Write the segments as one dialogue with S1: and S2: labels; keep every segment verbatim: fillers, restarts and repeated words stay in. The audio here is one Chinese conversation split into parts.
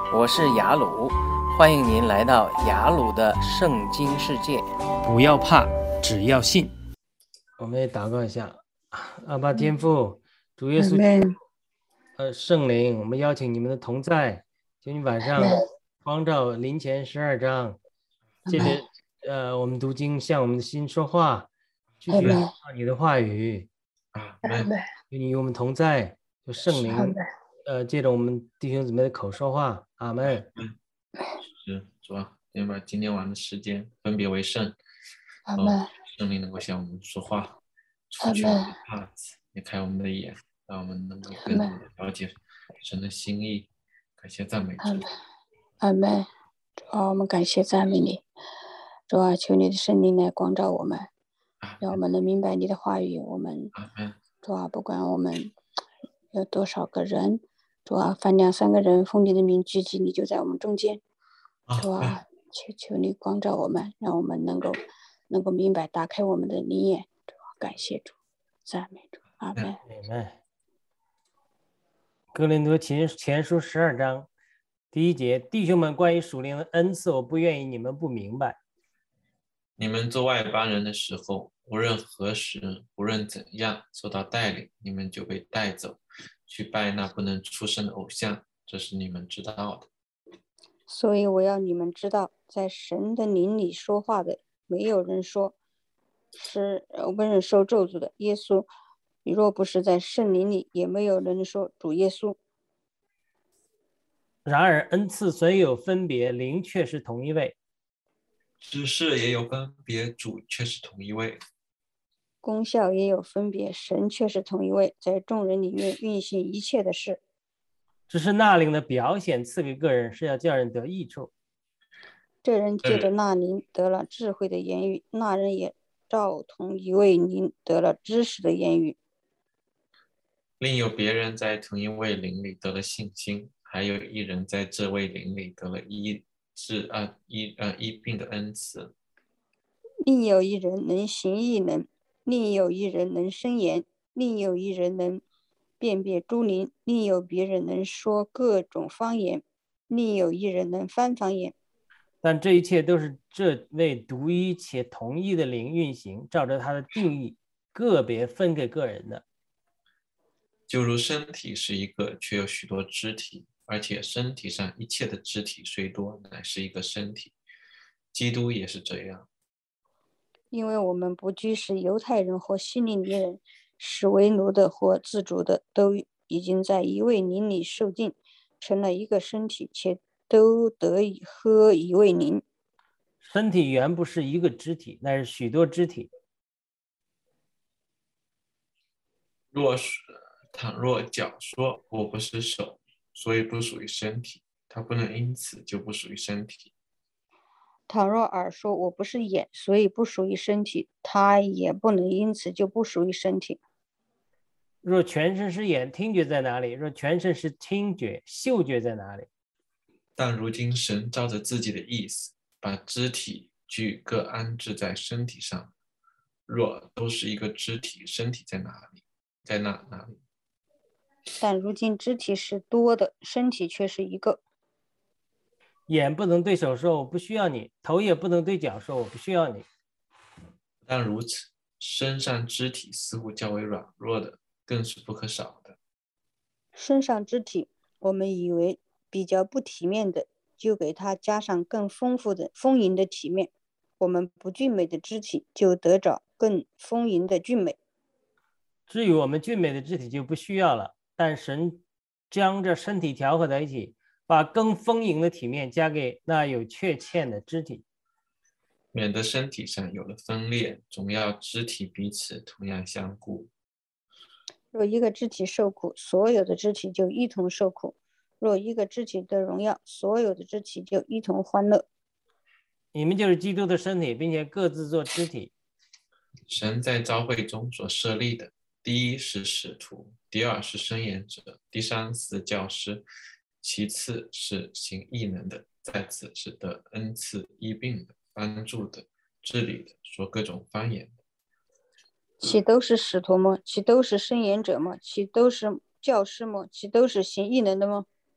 S1: 我是雅鲁，欢迎您来到雅鲁的圣经世界。
S2: 不要怕，只要信。我们也祷告一下，阿爸天父，主耶稣基督，呃，圣灵，我们邀请你们的同在，求你晚上光照林前十二章，借着呃我们读经向我们的心说话，具体说你的话语。求你与我们同在，就圣灵呃借着我们弟兄姊妹的口说话。阿们。
S3: 是主啊，今天把今天晚的时间分别为圣，
S4: 阿们，
S3: 圣灵能够向我们说话，除去我们的帕子，也开我们的眼，让我们能够更多的了解神的心意。感谢赞美主。
S4: 阿们，主啊，我们感谢赞美你。主啊，求你的圣灵来光照我们，让我们能明白你的话语。我们主啊，不管我们有多少个人，主啊，凡两三个人奉你的名聚集，你就在我们中间。主啊，求求你光照我们，让我们能够能够明白，打开我们的灵眼。主啊，感谢主，赞美主。阿们。
S2: 阿们。哥林多前前书十二章第一节，弟兄们，关于属灵的恩赐，我不愿意你们不明白。
S3: 你们做外邦人的时候，无论何时，无论怎样受到带领，你们就被带走，去拜那不能出生的偶像，这是你们知道的。
S4: 所以我要你们知道，在神的灵里说话的，没有人说是温人受咒诅的。耶稣若不是在圣灵里，也没有人说主耶稣。
S2: 然而恩赐虽有分别，灵却是同一位；
S3: 知识也有分别，主却是同一位；
S4: 功效也有分别，神却是同一位，在众人里面运行一切的事。
S2: 只是那灵的表显赐给个人，是要叫人得益处。
S4: 这人借着那灵得了智慧的言语，那人也照同一位灵得了知识的言语。
S3: 另有别人在同一位灵里得了信心，还有一人在这位灵里得了医治啊医呃医病的恩赐。
S4: 另有一人能行异能，另有一人能申言，另有一人能辨别诸灵，另有别人能说各种方言，另有一人能翻方言。
S2: 但这一切都是这位独一且同一的灵运行，照着他的定义，个别分给个人的。
S3: 就如身体是一个，却有许多肢体，而且身体上一切的肢体虽多，乃是一个身体。基督也是这样。
S4: 因为我们不拘是犹太人或希利尼人，是为奴的或自主的，都已经在一位灵里受尽，成了一个身体，且都得以喝一位灵。
S2: 身体原不是一个肢体，乃是许多肢体。
S3: 若是倘若脚说我不是手，所以不属于身体，它不能因此就不属于身体。
S4: 倘若耳说我不是眼，所以不属于身体，它也不能因此就不属于身体。
S2: 若全身是眼，听觉在哪里？若全身是听觉，嗅觉在哪里？
S3: 但如今神照着自己的意思，把肢体俱各安置在身体上。若都是一个肢体，身体在哪里？在哪哪里？
S4: 但如今肢体是多的，身体却是一个。
S2: 眼不能对手说我不需要你，头也不能对脚说我不需要你。
S3: 但如此，身上肢体似乎较为软弱的，更是不可少的。
S4: 身上肢体，我们以为比较不体面的，就给它加上更丰富的丰盈的体面；我们不俊美的肢体，就得着更丰盈的俊美。
S2: 至于我们俊美的肢体就不需要了，但神将这身体调和在一起，把更丰盈的体面加给那有缺欠的肢体，
S3: 免得身体上有了分裂，总要肢体彼此同样相顾。
S4: 若一个肢体受苦，所有的肢体就一同受苦；若一个肢体得荣耀，所有的肢体就一同欢乐。
S2: 你们就是基督的身体，并且各自做肢体。
S3: 神在召会中所设立的，第一是使徒，第二是申言者，第三是教师，其次是行异能的，再次是得恩赐医病的，帮助的，治理的，说各种方言的。
S4: 其都是使徒吗？其都是申言者吗？其都是教师吗？其都是行异能的吗？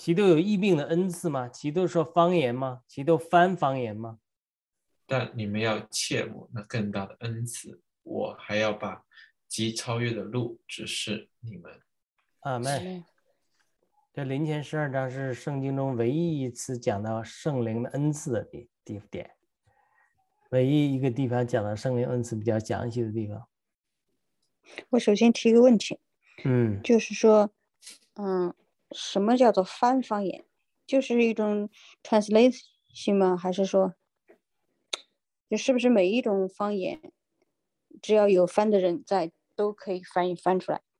S2: 其都有异病的恩赐吗？其都说方言吗？其都翻方言吗？
S3: 但你们要切慕那更大的恩赐，我还要把极超越的路指示你们。
S2: 阿们。这林前十二章是圣经中唯一一次讲到圣灵的恩赐的地点，唯一一个地方讲到圣灵恩赐比较详细的地方。
S4: 我首先提一个问题，
S2: 嗯，
S4: 就是说，嗯，什么叫做翻方言？就是一种 translation 吗？还是说，就是不是每一种方言，只要有翻的人在，都可以翻译翻出来？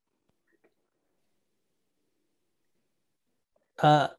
S2: 呃，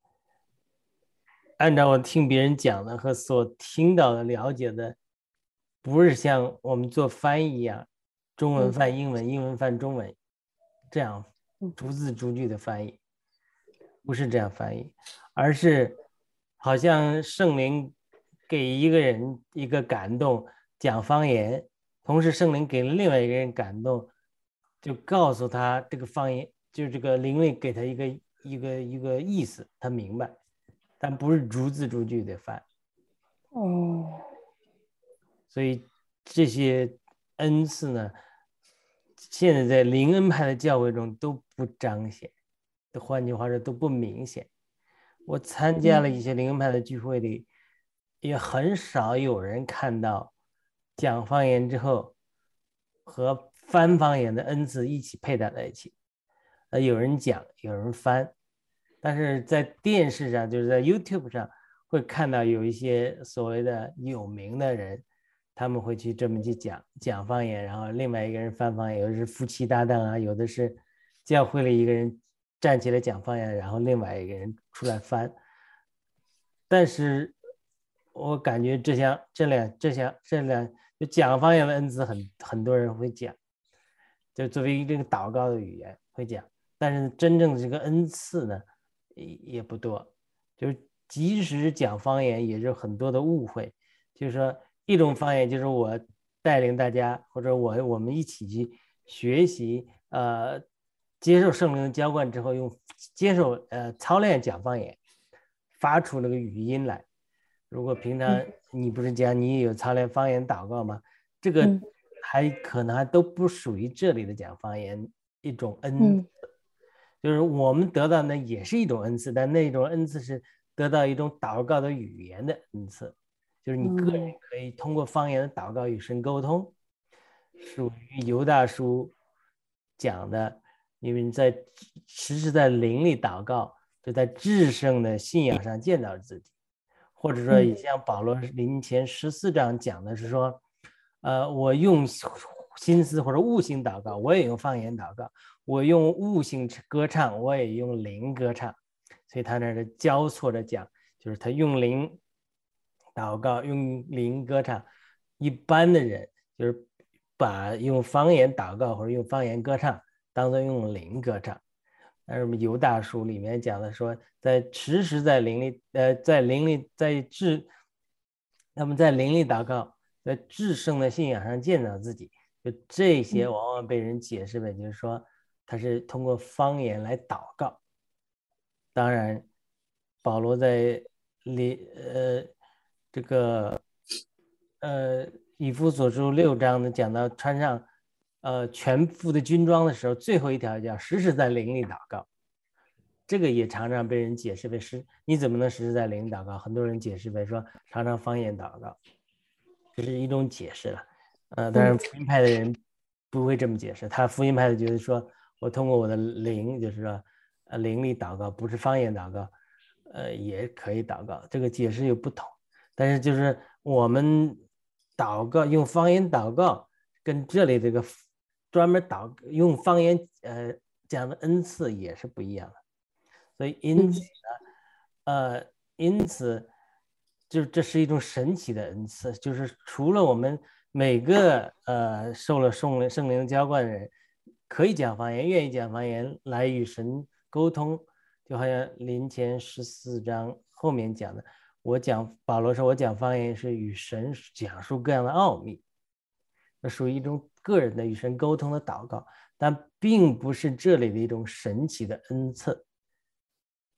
S2: 按照我听别人讲的和所听到的了解的，不是像我们做翻译一样，中文翻英文、嗯、英文翻中文，这样逐字逐句的翻译，不是这样翻译，而是好像圣灵给一个人一个感动，讲方言，同时圣灵给了另外一个人感动，就告诉他这个方言，就是这个灵力给他一个一个一个意思，他明白。但不是逐字逐句的翻。
S4: 哦，
S2: 所以这些恩赐呢，现在在灵恩派的教会中都不彰显，换句话说都不明显。我参加了一些灵恩派的聚会里，也很少有人看到讲方言之后和翻方言的恩赐一起配搭在一起。呃，有人讲，有人翻。但是在电视上，就是在 YouTube 上会看到有一些所谓的有名的人，他们会去这么去讲讲方言，然后另外一个人翻方言，有的是夫妻搭档啊，有的是教会里一个人站起来讲方言，然后另外一个人出来翻。但是我感觉这项这两这项这两就讲方言的恩赐很很多人会讲，就作为这个祷告的语言会讲，但是真正的这个恩赐呢也不多，就是即使讲方言也是很多的误会，就是说一种方言就是我带领大家或者我我们一起去学习，呃，接受圣灵的浇灌之后，用接受呃操练讲方言，发出那个语音来。如果平常你不是讲你也有操练方言祷告吗？这个还可能还都不属于这里的讲方言一种恩赐。就是我们得到的也是一种恩赐，但那种恩赐是得到一种祷告的语言的恩赐，就是你个人可以通过方言的祷告与神沟通，属于犹大书讲的，因为你在时时在灵里祷告，就在至圣的信仰上见到自己，或者说像保罗林前十四章讲的是说，呃，我用心思或者悟性祷告，我也用方言祷告。我用悟性歌唱，我也用灵歌唱，所以他那是交错着讲，就是他用灵祷告，用灵歌唱。一般的人就是把用方言祷告或者用方言歌唱当作用灵歌唱。但是犹大书里面讲的说，在时时在灵里，呃，在灵里，在至，他们在灵里祷告，在至圣的信仰上见到自己，就这些往往被人解释为就是说。他是通过方言来祷告。当然，保罗在里呃这个呃以弗所书六章呢讲到穿上呃全副的军装的时候，最后一条叫时时在灵里祷告。这个也常常被人解释为是你怎么能时时在灵里祷告？很多人解释为说常常方言祷告，这是一种解释了。呃，当然福音派的人不会这么解释，他福音派的觉得说。我通过我的灵，就是说，呃，灵里祷告，不是方言祷告，呃，也可以祷告。这个解释有不同，但是就是我们祷告用方言祷告，跟这里这个专门祷用方言呃讲的恩赐也是不一样的。所以因此呢，呃，因此就这是一种神奇的恩赐，就是除了我们每个呃受了圣灵圣灵浇灌的人。可以讲方言，愿意讲方言来与神沟通，就好像林前十四章后面讲的，我讲保罗说，我讲方言是与神讲述各样的奥秘，这属于一种个人的与神沟通的祷告，但并不是这里的一种神奇的恩赐。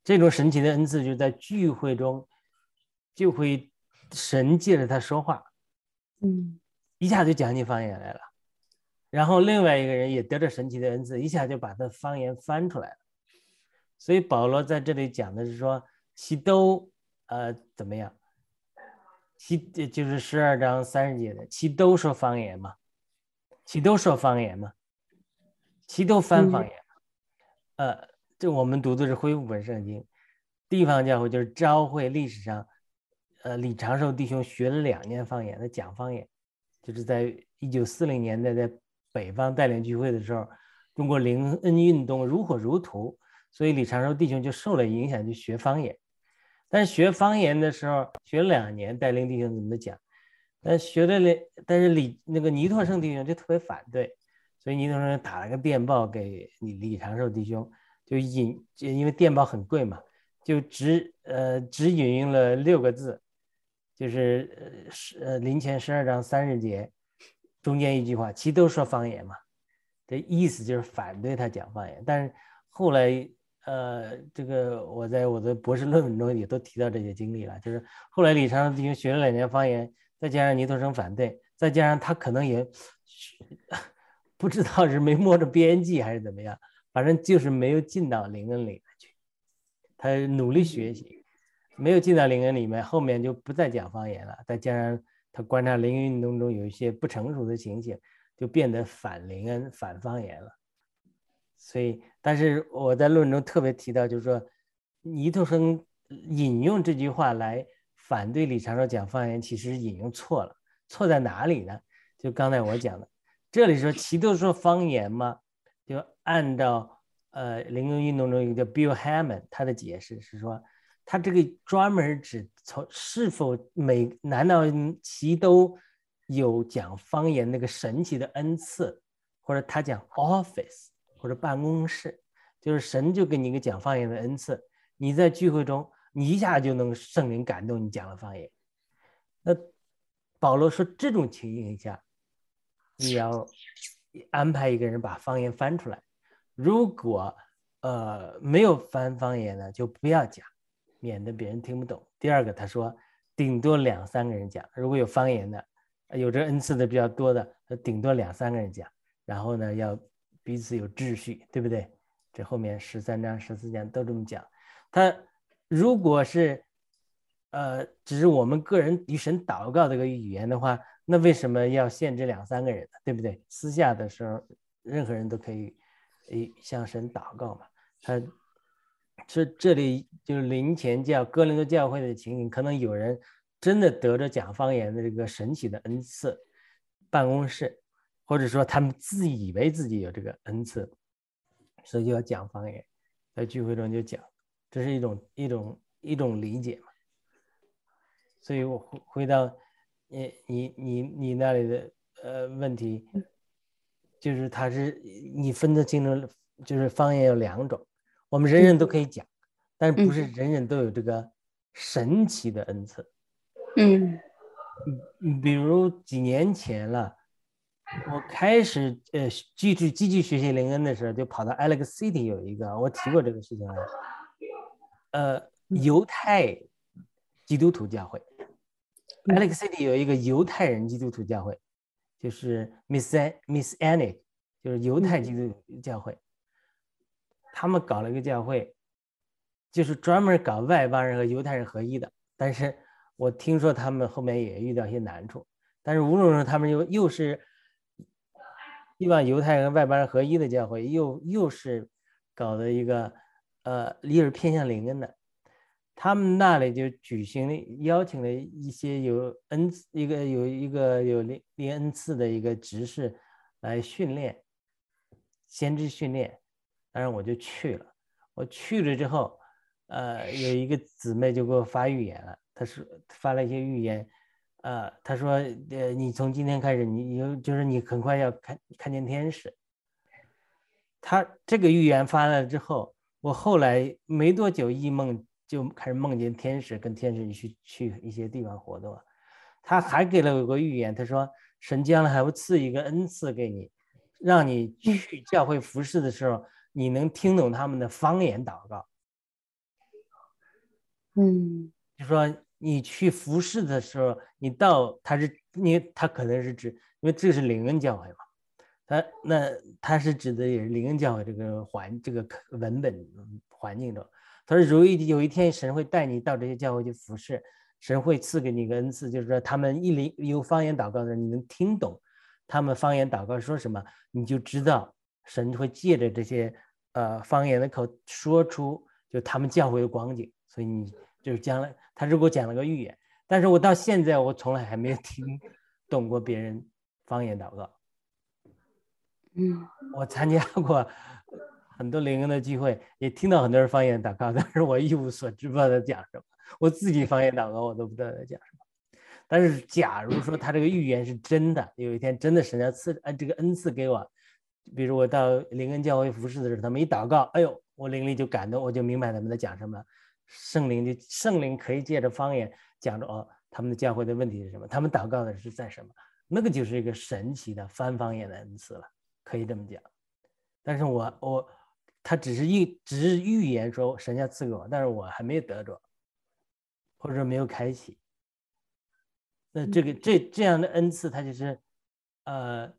S2: 这种神奇的恩赐就在聚会中就会神借着他说话，
S4: 嗯，
S2: 一下就讲起方言来了。然后另外一个人也得着神奇的恩赐，一下就把他方言翻出来了。所以保罗在这里讲的是说，其都呃怎么样？其就是十二章三十节的，其都说方言嘛，其都说方言嘛，其都翻方言。嗯、呃，这我们读的是恢复本圣经，地方教会就是召会历史上，呃，李长寿弟兄学了两年方言，他讲方言，就是在一九四零年代在北方带领聚会的时候，中国灵恩运动如火如荼，所以李长寿弟兄就受了影响，就学方言。但是学方言的时候，学了两年，带领弟兄怎么讲？但学了两，但是李那个尼托生弟兄就特别反对，所以尼托生打了个电报给李李长寿弟兄，就引，因为电报很贵嘛，就只呃只引用了六个字，就是呃林前十二章三十节中间一句话，其都说方言嘛，这意思就是反对他讲方言。但是后来呃，这个我在我的博士论文中也都提到这些经历了，就是后来李长寿弟兄学了两年方言，再加上尼托生反对，再加上他可能也不知道是没摸着边际还是怎么样，反正就是没有进到灵恩里面去。他努力学习，没有进到灵恩里面，后面就不再讲方言了。再加上他观察灵恩运动中有一些不成熟的情形，就变得反灵恩、反方言了。所以，但是我在论文中特别提到，就是说，尼托生引用这句话来反对李长寿讲方言，其实引用错了。错在哪里呢？就刚才我讲的，这里说其都说方言嘛，就按照呃灵恩运动中一个叫 Bill Hammond 他的解释是说，他这个专门指从是否每难道其都有讲方言那个神奇的恩赐，或者他讲 office。或者办公室，就是神就给你一个讲方言的恩赐，你在聚会中你一下就能圣灵感动你讲了方言。那保罗说这种情形下，你要安排一个人把方言翻出来，如果呃没有翻方言呢，就不要讲，免得别人听不懂。第二个他说顶多两三个人讲，如果有方言的有这恩赐的比较多的，顶多两三个人讲，然后呢要彼此有秩序，对不对？这后面十三章、十四章都这么讲。他如果是呃，只是我们个人与神祷告这个语言的话，那为什么要限制两三个人呢？对不对？私下的时候，任何人都可以向神祷告嘛。他这这里就是林前教哥林多教会的情形，可能有人真的得着讲方言的这个神奇的恩赐，办公室。或者说他们自以为自己有这个恩赐，所以就要讲方言，在聚会中就讲，这是一种一种一种理解嘛。所以我回到你你你你那里的呃问题，就是他是你分得清楚，就是方言有两种，我们人人都可以讲，但是不是人人都有这个神奇的恩赐。
S4: 嗯，
S2: 比如几年前了。我开始呃继续继续学习灵恩的时候，就跑到 Alex City 有一个，我提过这个事情了，呃，犹太基督徒教会。Alex City 有一个犹太人基督徒教会，就是 Miss Miss Annie， 就是犹太基督徒教会。他们搞了一个教会，就是专门搞外邦人和犹太人合一的。但是我听说他们后面也遇到一些难处，但是无论如何，他们又又是希望犹太人和外邦人合一的教会，又又是搞的一个呃，又是偏向灵恩的。他们那里就举行了邀请了一些有恩一个有一个有灵恩赐的一个执事来训练先知训练，当然我就去了。我去了之后，呃，有一个姊妹就给我发预言了，她说发了一些预言。呃，他说，呃，你从今天开始，你有就是你很快要看看见天使。他这个预言发了之后，我后来没多久一梦就开始梦见天使，跟天使去去一些地方活动。他还给了我个预言，他说神将来还会赐一个恩赐给你，让你去教会服侍的时候，你能听懂他们的方言祷告。
S4: 嗯，
S2: 就说你去服侍的时候，你到他是你他可能是指，因为这是灵恩教会嘛，他那他是指的也是灵恩教会这个环这个文本环境中。他说，如果有一天神会带你到这些教会去服侍，神会赐给你一个恩赐，就是说他们一灵有方言祷告的人，你能听懂他们方言祷告说什么，你就知道神会借着这些呃方言的口说出就他们教会的光景。所以你就是将来他如果讲了个预言，但是我到现在我从来还没有听懂过别人方言祷告。
S4: 嗯，
S2: 我参加过很多灵恩的聚会，也听到很多人方言祷告，但是我一无所知，不知道在讲什么。我自己方言祷告我都不知道在讲什么。但是假如说他这个预言是真的，有一天真的神要赐按这个恩赐给我，比如我到灵恩教会服侍的时候，他们一祷告，哎呦，我灵里就感动，我就明白他们在讲什么。圣灵的圣灵可以借着方言讲着哦，他们的教会的问题是什么，他们祷告的是在什么，那个就是一个神奇的翻方言的恩赐了，可以这么讲。但是我我他只是预只是预言说神要赐给我，但是我还没有得着，或者说没有开启。那这个这这样的恩赐，它就是呃，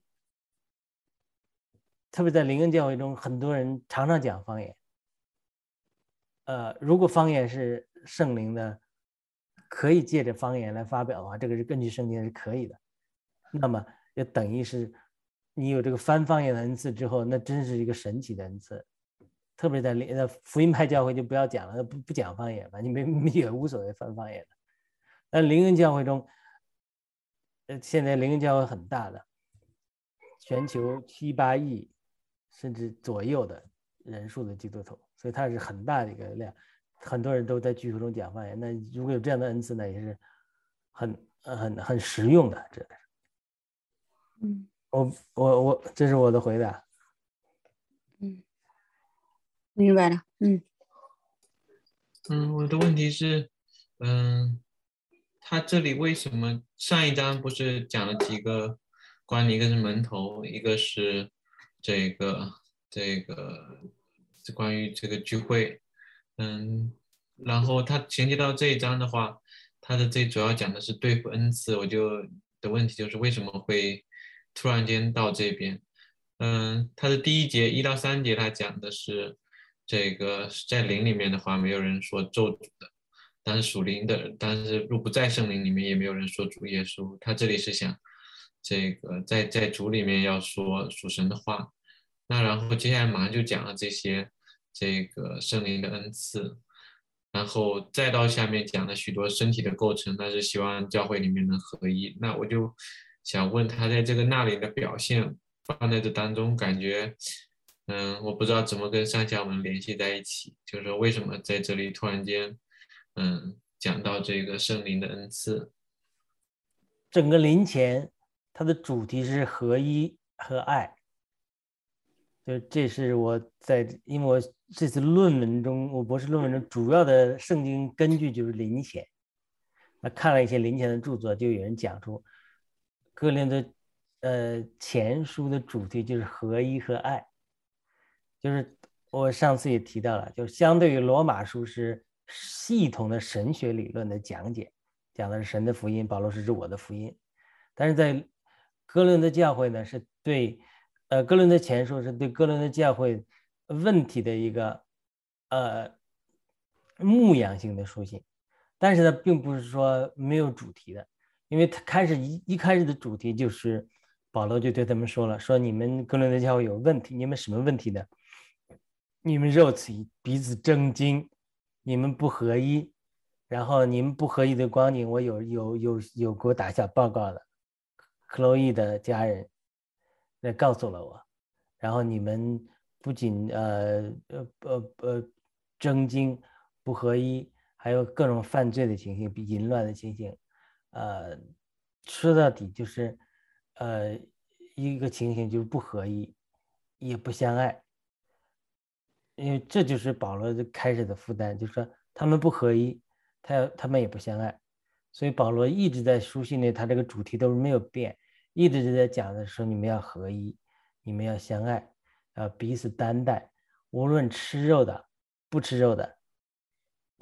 S2: 特别在灵恩教会中，很多人常常讲方言。呃，如果方言是圣灵的，可以借着方言来发表的话，这个是根据圣经是可以的。那么就等于是你有这个翻方言的恩赐之后，那真是一个神奇的恩赐。特别在呃福音派教会就不要讲了，不不讲方言了，你没也无所谓翻方言的。但灵恩教会中，呃，现在灵恩教会很大的，全球七八亿甚至左右的人数的基督徒，所以它是很大的一个量，很多人都在聚会中讲方言。那如果有这样的恩赐呢，也是很很很实用的。这
S4: 嗯，
S2: 我我我，这是我的回答。
S4: 嗯，明白了。嗯
S3: 嗯，我的问题是，嗯，他这里为什么上一章不是讲了几个关于一个是门头，一个是这个这个是关于这个聚会，嗯，然后他衔接到这一章的话，他的这主要讲的是对付恩赐，我就的问题就是为什么会突然间到这边？嗯，他的第一节一到三节他讲的是这个在灵里面的话，没有人说咒诅的。但是属灵的，但是若不在圣灵里面，也没有人说主耶稣。他这里是想，这个在在主里面要说属神的话。那然后接下来马上就讲了这些这个圣灵的恩赐，然后再到下面讲了许多身体的构成，那是希望教会里面能合一。那我就想问他在这个那里的表现放在这当中，感觉。嗯，我不知道怎么跟上下文联系在一起，就是说为什么在这里突然间，嗯，讲到这个圣灵的恩赐。
S2: 整个灵前它的主题是合一和爱，就这是我在因为我这次论文中，我博士论文中主要的圣经根据就是灵前。那看了一些灵前的著作，就有人讲出哥林多呃前书的主题就是合一和爱。就是我上次也提到了，就相对于罗马书是系统的神学理论的讲解，讲的是神的福音，保罗是指我的福音。但是在哥林多教会呢，是对呃哥林多前书是对哥林多教会问题的一个呃牧养性的书信，但是呢，并不是说没有主题的，因为他开始一一开始的主题就是保罗就对他们说了，说你们哥林多教会有问题，你们什么问题呢？你们肉体彼此争竞，你们不合一，然后你们不合一的光景，我有有有有给我打下报告的，克洛伊的家人那告诉了我，然后你们不仅呃呃呃呃争竞不合一，还有各种犯罪的情形，比淫乱的情形，呃，说到底就是呃一个情形就是不合一，也不相爱。因为这就是保罗开始的负担，就是说他们不合一，他他们也不相爱，所以保罗一直在书信里，他这个主题都是没有变，一直就在讲的说你们要合一，你们要相爱，要彼此担待，无论吃肉的不吃肉的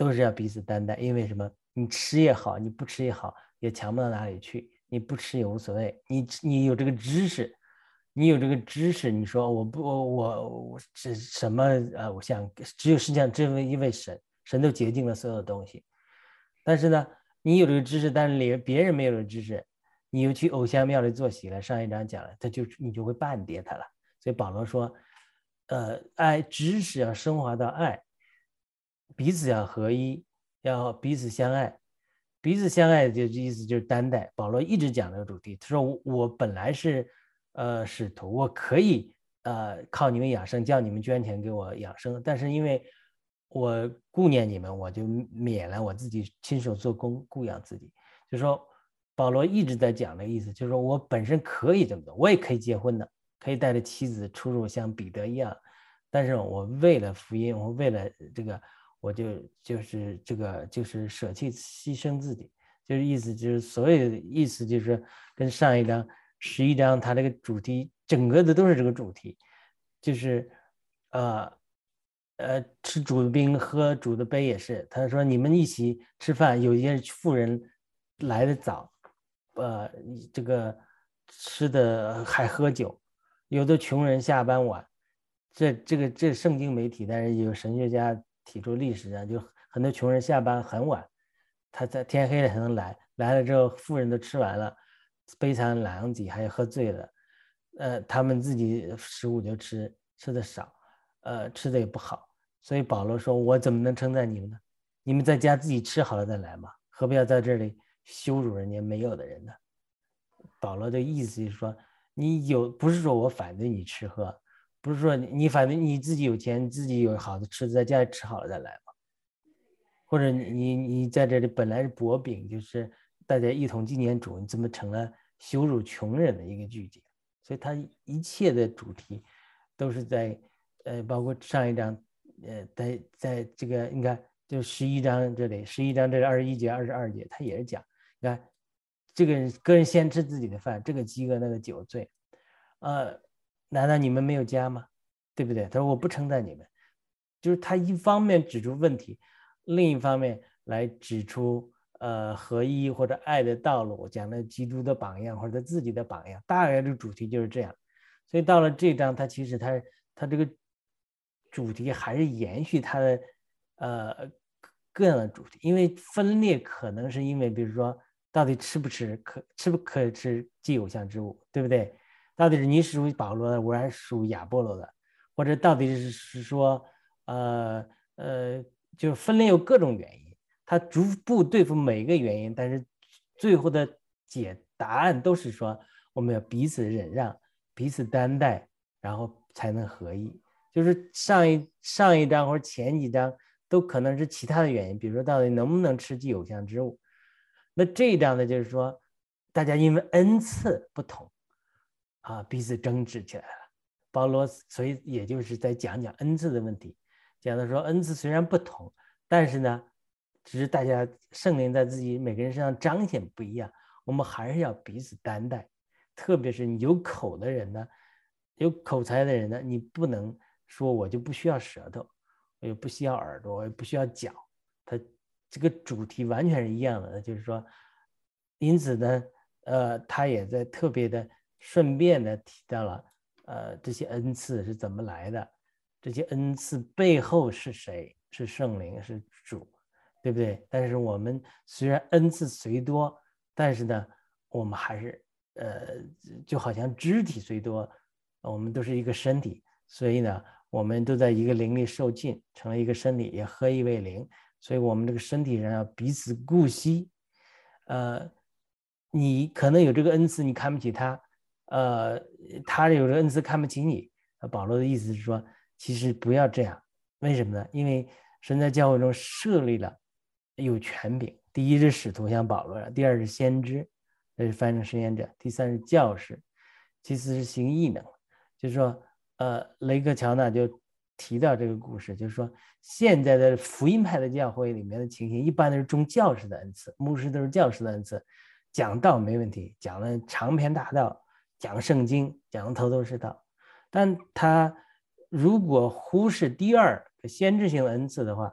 S2: 都是要彼此担待。因为什么？你吃也好，你不吃也好，也强不到哪里去。你不吃也无所谓，你你有这个知识，你有这个知识，你说我不我我我是什么呃，我想只有世界上只有一位神，神都洁净了所有的东西。但是呢，你有这个知识，但是别人没有这个知识，你又去偶像庙里做席了。上一章讲了，他就你就会半跌他了。所以保罗说，呃，爱知识要升华到爱，彼此要合一，要彼此相爱。彼此相爱的意思就是担待。保罗一直讲这个主题，他说我, 我本来是呃使徒，我可以呃靠你们养生，叫你们捐钱给我养生，但是因为我顾念你们，我就免了我自己亲手做工顾养自己。就说保罗一直在讲的意思，就是说我本身可以这么做，我也可以结婚的，可以带着妻子出入像彼得一样，但是我为了福音，我为了这个我就就是这个就是舍弃牺牲自己，就是意思就是所有的意思就是跟上一章十一章它这个主题整个的都是这个主题，就是呃呃吃主的饼喝主的杯也是。他说你们一起吃饭，有一些富人来的早，呃这个吃的还喝酒，有的穷人下班晚。这这个这圣经没提，但是有神学家提出历史上就很多穷人下班很晚，他在天黑了才能来，来了之后富人都吃完了，悲惨狼藉，还有喝醉了，呃，他们自己食物就吃吃的少，呃，吃的也不好。所以保罗说，我怎么能称赞你们呢？你们在家自己吃好了再来嘛，何必要在这里羞辱人家没有的人呢？保罗的意思就是说，你有不是说我反对你吃喝，不是说你反正你自己有钱，自己有好的吃，在家里吃好了再来嘛。或者你你你在这里本来是薄饼，就是大家一同纪念主，你怎么成了羞辱穷人的一个聚集？所以他一切的主题都是在呃，包括上一章，呃，在在这个你看就十一章这里，十一章这是二十一节、二十二节，他也是讲，你看这个人个人先吃自己的饭，这个饥饿那个酒醉，呃。难道你们没有家吗？对不对？他说我不称赞你们，就是他一方面指出问题，另一方面来指出呃合一或者爱的道路，讲了基督的榜样或者自己的榜样，大概的主题就是这样。所以到了这章，他其实他他这个主题还是延续他的呃各样的主题，因为分裂可能是因为比如说到底吃不吃，可吃不可吃既有相之物，对不对？到底是你属于保罗的，我还是属于亚波罗的，或者到底是说，呃呃，就分裂有各种原因，他逐步对付每一个原因，但是最后的解答案都是说，我们要彼此忍让，彼此担待，然后才能合一。就是上一上一章或者前几章都可能是其他的原因，比如说到底能不能吃既有相之物。那这一章呢，就是说大家因为恩赐不同。啊，彼此争执起来了。保罗所以也就是在讲讲恩赐的问题，讲的说恩赐虽然不同，但是呢，只是大家圣灵在自己每个人身上彰显不一样，我们还是要彼此担待。特别是你有口的人呢，有口才的人呢，你不能说我就不需要舌头，我也不需要耳朵，我也不需要脚，他这个主题完全是一样的，就是说，因此呢，呃，他也在特别的。顺便的提到了，呃，这些恩赐是怎么来的？这些恩赐背后是谁？是圣灵，是主，对不对？但是我们虽然恩赐虽多，但是呢，我们还是呃，就好像肢体虽多，我们都是一个身体，所以呢，我们都在一个灵里受浸，成了一个身体，也合一为灵。所以我们这个身体上要彼此顾惜。呃，你可能有这个恩赐，你看不起他。呃，他有这个恩赐看不起你。保罗的意思是说，其实不要这样。为什么呢？因为神在教会中设立了有权柄，第一是使徒，像保罗；第二是先知，这是翻译成实验者；第三是教士；其次是行异能。就是说，呃，雷克乔纳就提到这个故事，就是说，现在的福音派的教会里面的情形，一般都是中教士的恩赐，牧师都是教士的恩赐，讲道没问题，讲了长篇大道。讲圣经，讲头头是道，但他如果忽视第二个先知性的恩赐的话，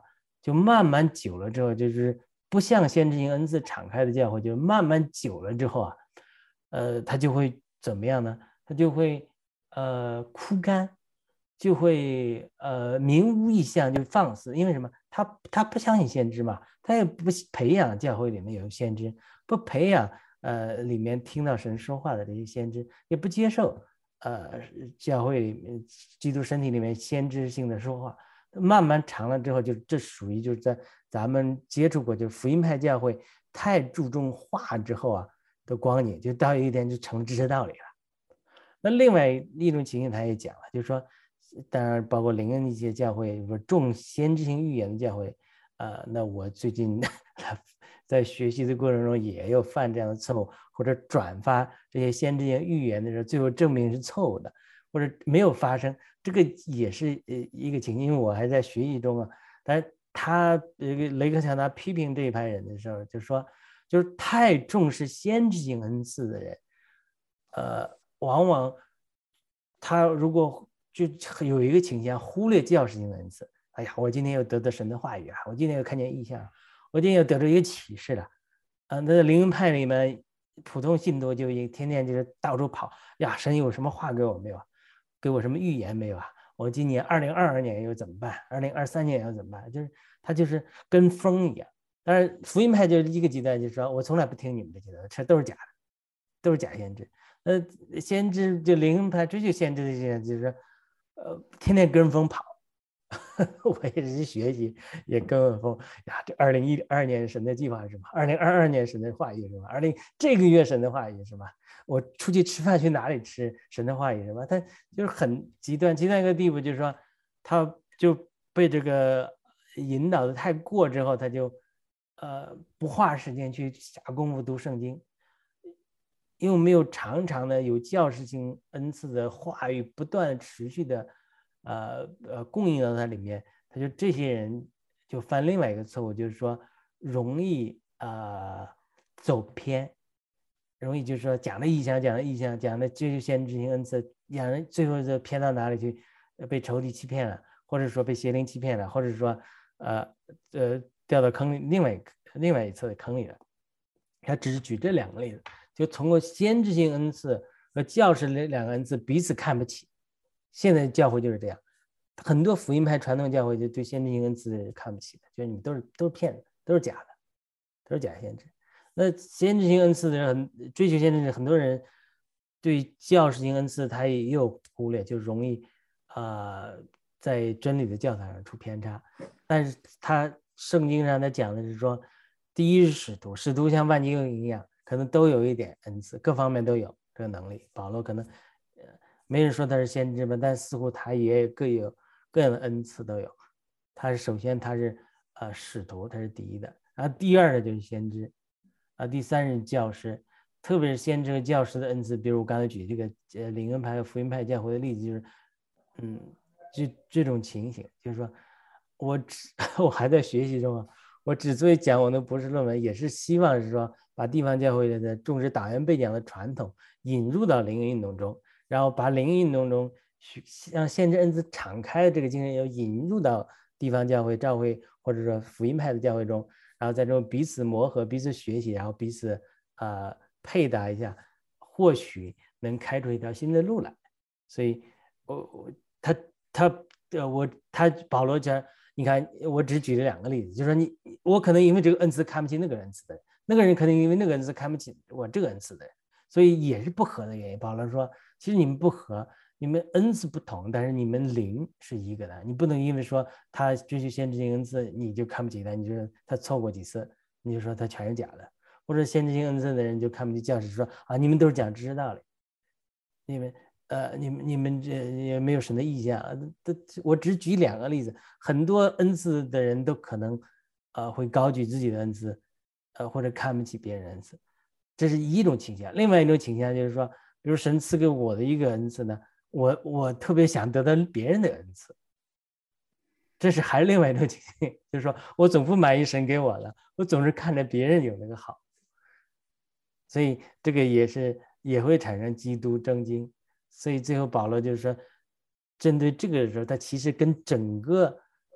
S2: 就慢慢久了之后，就是不像先知性恩赐敞开的教会，就慢慢久了之后啊，呃，它就会怎么样呢？它就会呃枯干，就会呃名无异象，就放肆。因为什么？他他不相信先知嘛，他也不培养教会里面有先知，不培养呃里面听到神说话的这些先知，也不接受呃教会里面基督身体里面先知性的说话。慢慢长了之后，就这属于就是在咱们接触过，就福音派教会太注重话之后啊的光景，就到一点就成知识道理了。那另外一种情形他也讲了，就是说，当然包括灵恩一些教会，说重先知性预言的教会，呃，那我最近在学习的过程中也有犯这样的错误，或者转发这些先知性预言的时候，最后证明是错误的，或者没有发生，这个也是呃一个情形。因为我还在学习中啊，但是他呃雷克强他批评这一派人的时候，就说就是太重视先知性恩赐的人，呃，往往他如果就有一个倾向忽略教士性恩赐。哎呀，我今天又得到神的话语了，我今天又看见异象，我今天又得到一个启示了。啊，那灵恩派里面普通信徒就天天就是到处跑呀，神有什么话给我没有？给我什么预言没有啊？我今年二零二二年又怎么办？二零二三年又怎么办？就是他就是跟风一样。当然，福音派就是一个极端，就是说我从来不听你们的极端，这都是假的，都是假先知。呃，先知就灵恩派追求先知的些，就是呃天天跟风跑。我也是学习，也跟风呀。这二零一二年神的计划是什么？二零二二年神的话语是什么？二零这个月神的话语是什么？我出去吃饭去哪里吃？神的话语是什么？他就是很极端，极端一个地步，就是说他就被这个引导的太过之后，他就呃不花时间去下功夫读圣经，因为没有常常的有教士性恩赐的话语不断持续的。呃呃，供应到它里面，他就这些人就犯另外一个错误，就是说容易呃走偏，容易就是说讲的异象，讲的异象，讲的这就先知性恩赐，讲的最后就偏到哪里去，被仇敌欺骗了，或者说被邪灵欺骗了，或者说呃呃掉到坑里，另外另外一侧的坑里了。他只是举这两个例子，就通过先知性恩赐和教士这两个恩赐彼此看不起。现在教会就是这样，很多福音派传统教会就对先知性恩赐看不起的，就是你都是都是骗子，都是假的，都是假先知。那先知性恩赐的人，追求先知，很多人对教士性恩赐他也有忽略，就容易啊、呃、在真理的教导上出偏差。但是他圣经上他讲的是说，第一是使徒，使徒像万金油一样，可能都有一点恩赐，各方面都有这个能力。保罗可能没人说他是先知吧，但似乎他也各有各样的恩赐都有。他是首先他是呃使徒，他是第一的，然后第二的就是先知，啊，第三是教师，特别是先知和教师的恩赐。比如我刚才举这个呃灵恩派和福音派教会的例子，就是嗯，这这种情形，就是说我只我还在学习中啊，我之所以讲我的博士论文，也是希望是说把地方教会的重视党员背讲的传统引入到灵恩运动中。然后把灵恩运动中让先知恩赐敞开的这个精神要引入到地方教会、教会或者说福音派的教会中，然后在这种彼此磨合、彼此学习，然后彼此呃配搭一下，或许能开出一条新的路来。所以，我我他他呃我他保罗讲，你看我只举了两个例子，就是说你我可能因为这个恩赐看不起那个恩赐的人，那个人可能因为那个恩赐看不起我这个恩赐的人，所以也是不合的原因。保罗说，其实你们不合，你们恩赐不同，但是你们灵是一个的。你不能因为说他追求先知性恩赐，你就看不起他，你就说他错过几次，你就说他全是假的。或者先知性恩赐的人就看不起教士，说啊，你们都是讲知识道理，你们呃，你们你们这也没有神的意象。我只举两个例子，很多恩赐的人都可能呃会高举自己的恩赐，呃或者看不起别人恩赐，这是一种倾向。另外一种倾向就是说，比如神赐给我的一个恩赐呢，我我特别想得到别人的恩赐，这是还是另外一种倾向，就是说我总不满意神给我的，我总是看着别人有那个好，所以这个也是也会产生基督争竞。所以最后保罗就是说，针对这个的时候，他其实跟整个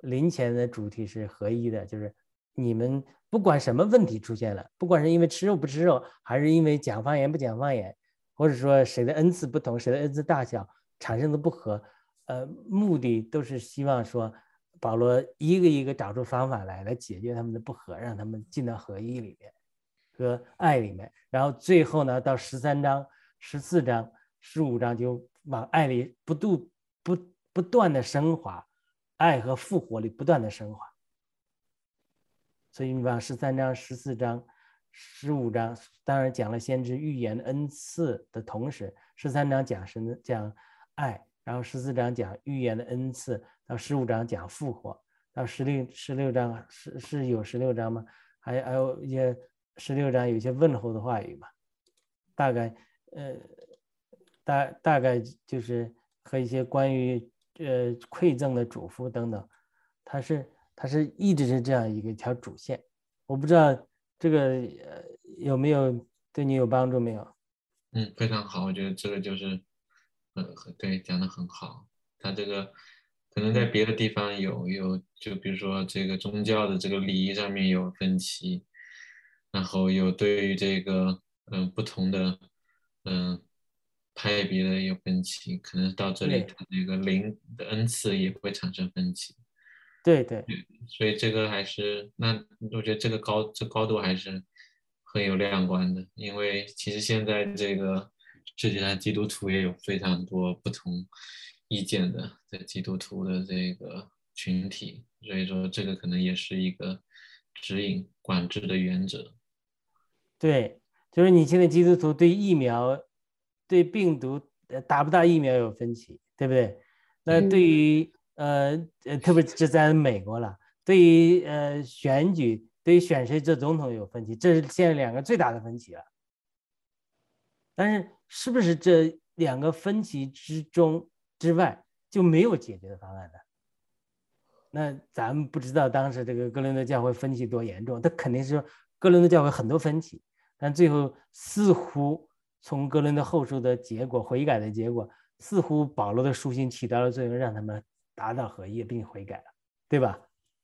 S2: 灵前的主题是合一的，就是你们不管什么问题出现了，不管是因为吃肉不吃肉，还是因为讲方言不讲方言，或者说谁的恩赐不同，谁的恩赐大小产生的不合，呃，目的都是希望说保罗一个一个找出方法来，来解决他们的不合，让他们进到合一里面和爱里面。然后最后呢，到十三章、十四章、十五章就往爱里不度不不断的升华，爱和复活里不断的升华。所以你往十三章、十四章、十五章，当然讲了先知预言的恩赐的同时，十三章讲神讲爱，然后十四章讲预言的恩赐，到十五章讲复活，到十六十六章是是有十六章吗？还还有一些十六章有一些问候的话语嘛，大概呃大大概就是和一些关于呃馈赠的嘱咐等等，它是。它是一直是这样一个条主线，我不知道这个呃有没有对你有帮助没有？
S3: 嗯，非常好，我觉得这个就是，呃，对，讲得很好。他这个可能在别的地方有有，就比如说这个宗教的这个礼仪上面有分歧，然后有对于这个嗯、呃、不同的嗯、呃、派别的有分歧，可能到这里他这个灵的恩赐也会产生分歧。
S2: 对对，
S3: 所以这个还是，那我觉得这个高这高度还是很有亮观的，因为其实现在这个世界上基督徒也有非常多不同意见的在基督徒的这个群体，所以说这个可能也是一个指引管制的原则。
S2: 对，就是你现在基督徒对疫苗、对病毒打不打疫苗有分歧，对不对？那对于呃呃，特别是在美国了，对于呃选举，对于选谁做总统有分歧，这是现在两个最大的分歧了。但是是不是这两个分歧之中之外就没有解决的方案呢？那咱们不知道当时这个哥林多教会分歧多严重，他肯定是哥林多教会很多分歧，但最后似乎从哥林多后书的结果，悔改的结果，似乎保罗的书信起到了作用，让他们达到合一并悔改了，对吧？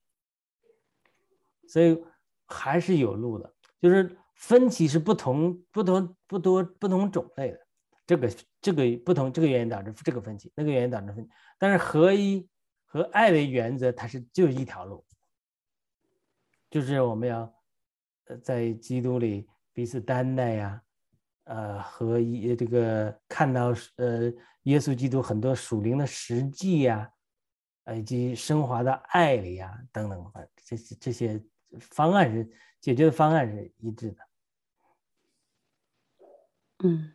S2: 所以还是有路的，就是分歧是不同不同不多不同种类的，这个这个不同这个原因导致这个分歧，那个原因导致分歧，但是合一和爱的原则它是就一条路，就是我们要在基督里彼此担待呀，呃和一这个看到呃耶稣基督很多属灵的实际呀，以及升华的爱里呀等等，这些这些方案是解决的方案是一致的。
S4: 嗯。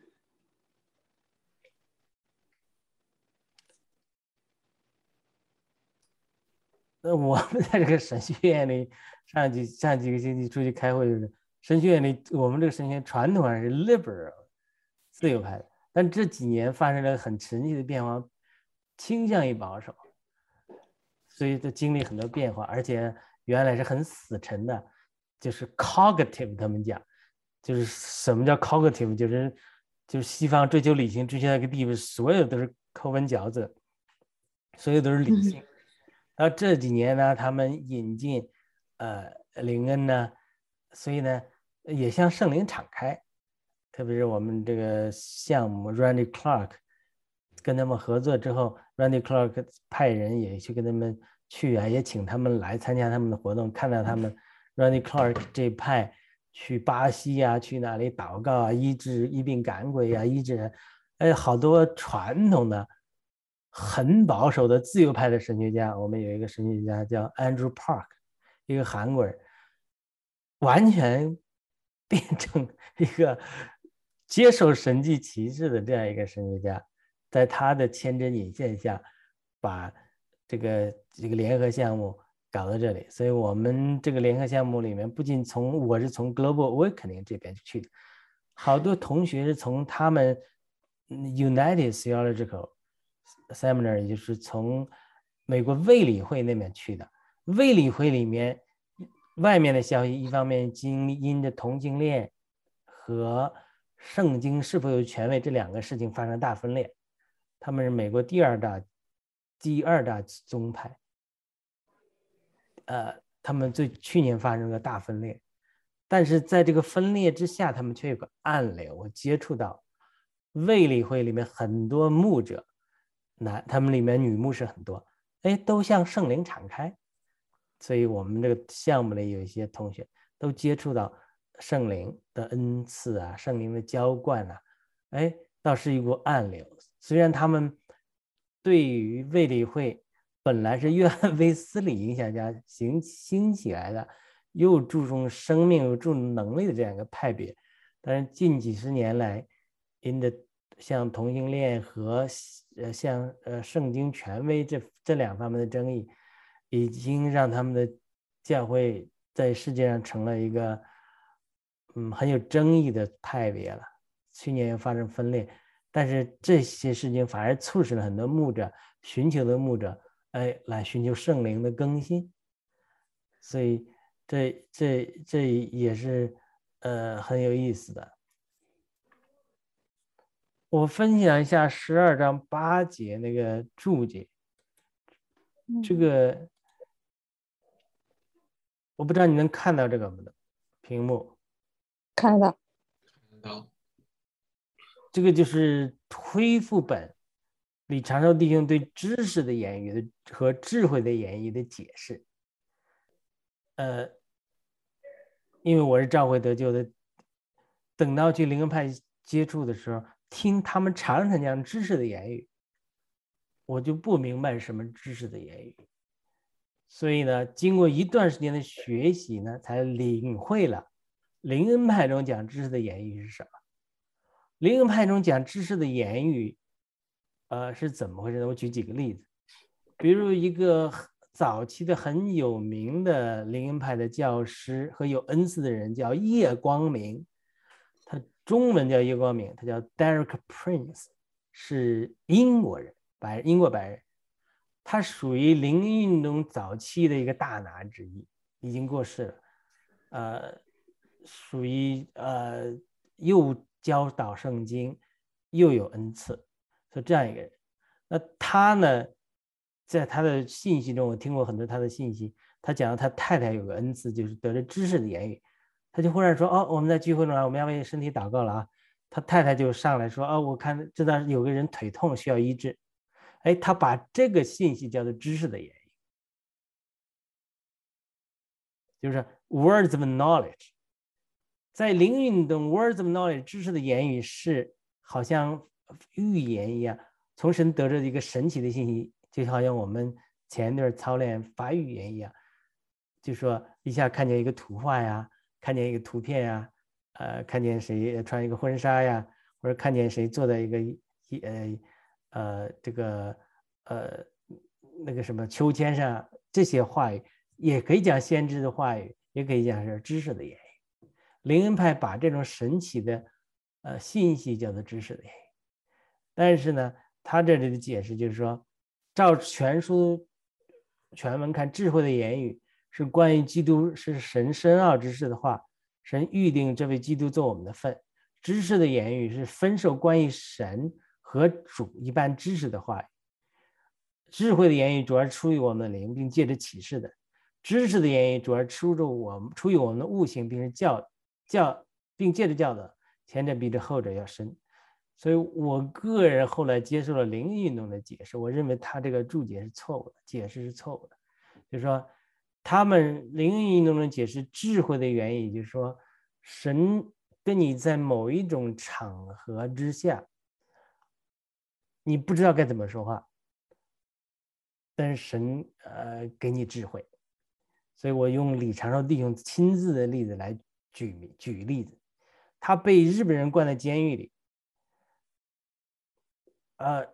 S2: 那我们在这个神学院里，上几上几个星期出去开会，就是神学院里，我们这个神学院传统上是 liberal 自由派的，但这几年发生了很神奇的变化，倾向于保守，所以都经历很多变化，而且原来是很死沉的，就是 cognitive， 他们讲，就是什么叫 cognitive， 就是就是西方追求理性追求到一个地步，所有都是抠门嚼子，所有都是理性。然后这几年呢，他们引进呃灵恩呢，所以呢也向圣灵敞开，特别是我们这个项目 Randy Clark 跟他们合作之后， Randy Clark 派人也去跟他们去啊，也请他们来参加他们的活动，看到他们 Randy Clark 这派去巴西啊，去哪里祷告啊，医治医病赶鬼啊，医治哎好多传统的很保守的自由派的神学家，我们有一个神学家叫 Andrew Park， 一个韩国人，完全变成一个接受神迹奇事的这样一个神学家，在他的牵针引线下，把这个这个联合项目搞到这里。所以我们这个联合项目里面，不仅从我是从 Global Awakening 这边去的，好多同学是从他们 United Theological Seminar， 也就是从美国卫理会那边去的。卫理会里面外面的消息，一方面因着同性恋和圣经是否有权威这两个事情发生大分裂，他们是美国第二大第二大宗派， 呃，他们最去年发生了大分裂，但是在这个分裂之下，他们却有个暗流。我接触到卫理会里面很多牧者，男他们里面女牧师很多，哎，都向圣灵敞开。所以我们这个项目里有一些同学都接触到圣灵的恩赐啊，圣灵的浇灌啊，哎，倒是一股暗流。虽然他们对于卫理会本来是约翰卫斯理影响下兴兴起来的，又注重生命又注重能力的这样一个派别，但是近几十年来，因着像同性恋和呃像呃圣经权威这这两方面的争议，已经让他们的教会在世界上成了一个嗯很有争议的派别了。去年又发生分裂，但是这些事情反而促使了很多牧者寻求的牧者哎来寻求圣灵的更新，所以这这这也是呃很有意思的。我分享一下十二章八节那个注解，这个我不知道你能看到这个吗？屏幕
S4: 看到，
S3: 看到。
S2: 这个就是恢复本李长寿弟兄对知识的言语的和智慧的言语的解释。呃，因为我是召会得救的，等到去灵恩派接触的时候，听他们常常讲知识的言语，我就不明白什么知识的言语。所以呢，经过一段时间的学习呢，才领会了灵恩派中讲知识的言语是什么。灵恩派中讲知识的言语，呃，是怎么回事呢？我举几个例子，比如一个早期的很有名的灵恩派的教师和有恩赐的人叫叶光明，他中文叫叶光明，他叫 Derek Prince， 是英国人，白英国白人，他属于灵恩运动早期的一个大拿之一，已经过世了，呃，属于呃又教导圣经又有恩赐，是这样一个人。那他呢，在他的信息中，我听过很多他的信息，他讲到他太太有个恩赐，就是得了知识的言语，他就忽然说，哦，我们在聚会中啊，我们要为身体祷告了啊。他太太就上来说，哦，我看知道有个人腿痛需要医治，哎，他把这个信息叫做知识的言语，就是 words of knowledge。在灵运动 words of knowledge 知识的言语是好像预言一样，从神得着一个神奇的信息，就好像我们前一段操练发预言一样，就说一下看见一个图画呀，看见一个图片呀，呃，看见谁穿一个婚纱呀，或者看见谁坐在一个呃呃这个呃那个什么秋千上，这些话语也可以讲先知的话语，也可以讲是知识的言语。灵恩派把这种神奇的呃信息叫做知识的言语，但是呢，他这里的解释就是说，照全书全文看，智慧的言语是关于基督是神深奥之事的话，神预定这位基督做我们的份。知识的言语是分授关于神和主一般知识的话语。智慧的言语主要出于我们的灵，并借着启示的；知识的言语主要出着我们出于我们的悟性，并是教教并借着教导，前者比这后者要深。所以我个人后来接受了灵运动的解释，我认为他这个注解是错误的，解释是错误的。就是说，他们灵运动的解释智慧的原因，就是说，神跟你在某一种场合之下，你不知道该怎么说话，但是神呃给你智慧。所以我用李长寿弟兄亲自的例子来举举例子，他被日本人关在监狱里。呃，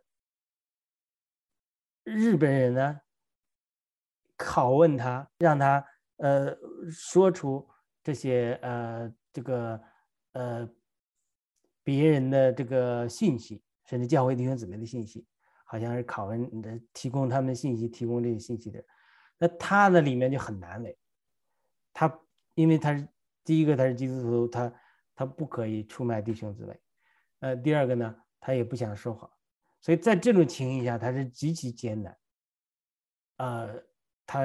S2: 日本人呢拷问他，让他呃说出这些呃这个呃别人的这个信息，甚至教会弟兄姊妹的信息，好像是拷问的提供他们的信息，提供这些信息的。那他的里面就很难为，他因为他是第一个他是基督徒，他他不可以出卖弟兄姊妹，呃，第二个呢，他也不想说谎。所以在这种情形下，他是极其艰难，呃，他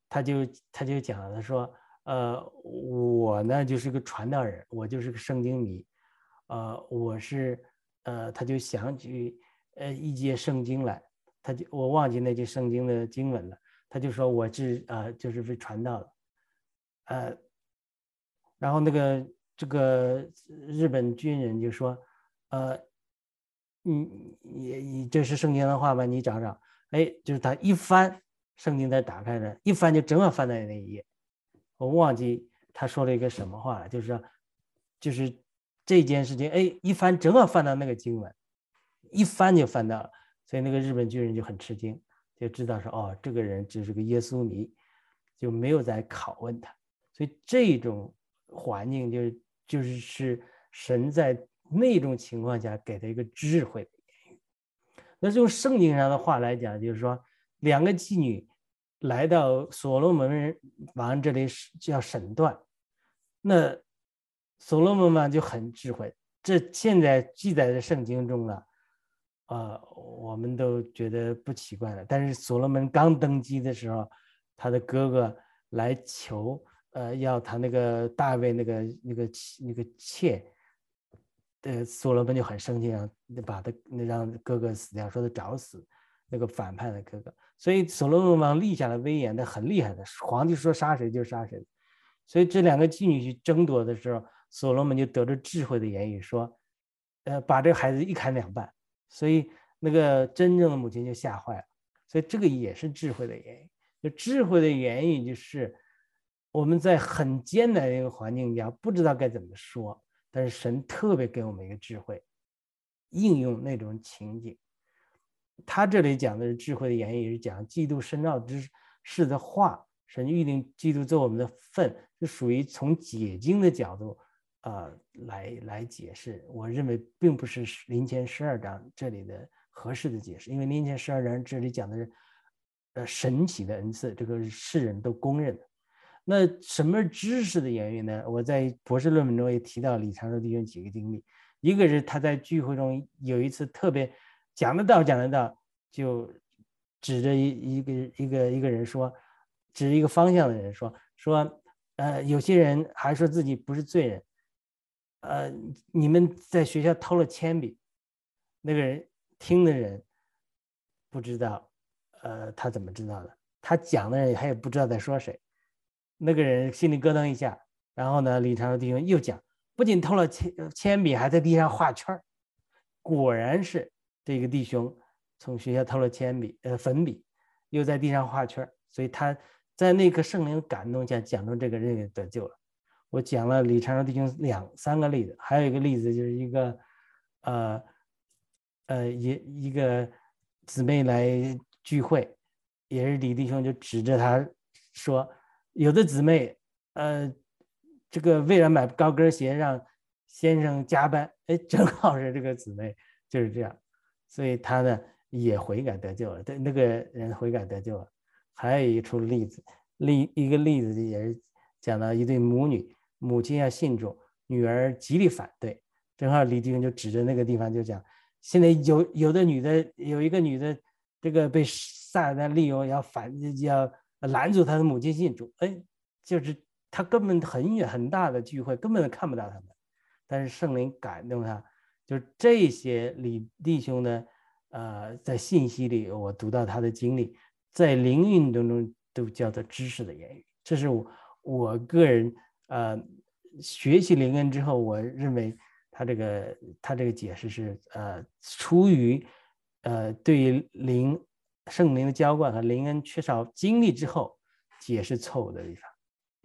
S2: 他就他就讲了，他说，呃，我呢就是个传道人，我就是个圣经迷，呃，我是呃，他就想起呃一节圣经来，他就我忘记那节圣经的经文了，他就说我是呃就是被传道的，呃，然后那个这个日本军人就说，呃，你你你这是圣经的话吗？你找找，哎，就是他一翻。圣经才打开了，一翻就正好翻在那一页。我忘记他说了一个什么话了，就是说，就是这件事情，哎，一翻正好翻到那个经文，一翻就翻到了，所以那个日本军人就很吃惊，就知道说，哦，这个人只是个耶稣迷，就没有再拷问他。所以这种环境就就是是神在那种情况下给他一个智慧的言语。那用圣经上的话来讲，就是说。两个妓女来到所罗门王这里叫审断，那所罗门王就很智慧，这现在记载在圣经中了，呃，我们都觉得不奇怪了。但是所罗门刚登基的时候，他的哥哥来求，呃，要他那个大卫那个那个那个妾，呃，所罗门就很生气，让把他让哥哥死掉，说他找死。那个反叛的哥哥，所以所罗门王立下了威严，他很厉害的，皇帝说杀谁就杀谁。所以这两个妓女去争夺的时候，所罗门就得着智慧的言语说，呃，把这个孩子一砍两半。所以那个真正的母亲就吓坏了。所以这个也是智慧的言语。就智慧的言语就是我们在很艰难的一个环境下不知道该怎么说，但是神特别给我们一个智慧，应用那种情景。他这里讲的是智慧的言语，是讲基督深奥之事的话，神预定基督做我们的份，是属于从解经的角度呃来来解释。我认为并不是林前十二章这里的合适的解释，因为林前十二章这里讲的是呃神奇的恩赐，这个世人都公认的。那什么是知识的言语呢？我在博士论文中也提到李长寿弟兄几个经历，一个是他在聚会中有一次特别讲得到讲得到，就指着一一个一个一个人说，指着一个方向的人说说，呃，有些人还说自己不是罪人，呃，你们在学校偷了铅笔，那个人听的人不知道，呃，他怎么知道的？他讲的人他也不知道在说谁，那个人心里咯噔一下，然后呢，李长寿弟兄又讲，不仅偷了铅铅笔，还在地上画圈，果然是。这个弟兄从学校偷了铅笔，呃，粉笔，又在地上画圈，所以他在那个圣灵感动下讲出这个人也得救了。我讲了李长寿弟兄两三个例子，还有一个例子就是一个，呃，呃，一一个姊妹来聚会，也是李弟兄就指着他说，有的姊妹，呃，这个为了买高跟鞋让先生加班，哎，正好是这个姊妹就是这样。所以他呢也悔改得救了，那个人悔改得救了。还有一处例子，例一个例子也是讲到一对母女，母亲要信主，女儿极力反对，正好李弟兄就指着那个地方就讲，现在有有的女的有一个女的，这个被撒旦利用要反要拦阻她的母亲信主，哎，就是她根本很远很大的聚会根本看不到他们，但是圣灵感动她。就是这些李弟兄呢，呃，在信息里我读到他的经历，在灵运动中都叫做知识的言语。这是我我个人呃学习灵恩之后，我认为他这个他这个解释是呃出于呃对于灵圣灵的浇灌和灵恩缺少经历之后解释错误的地方。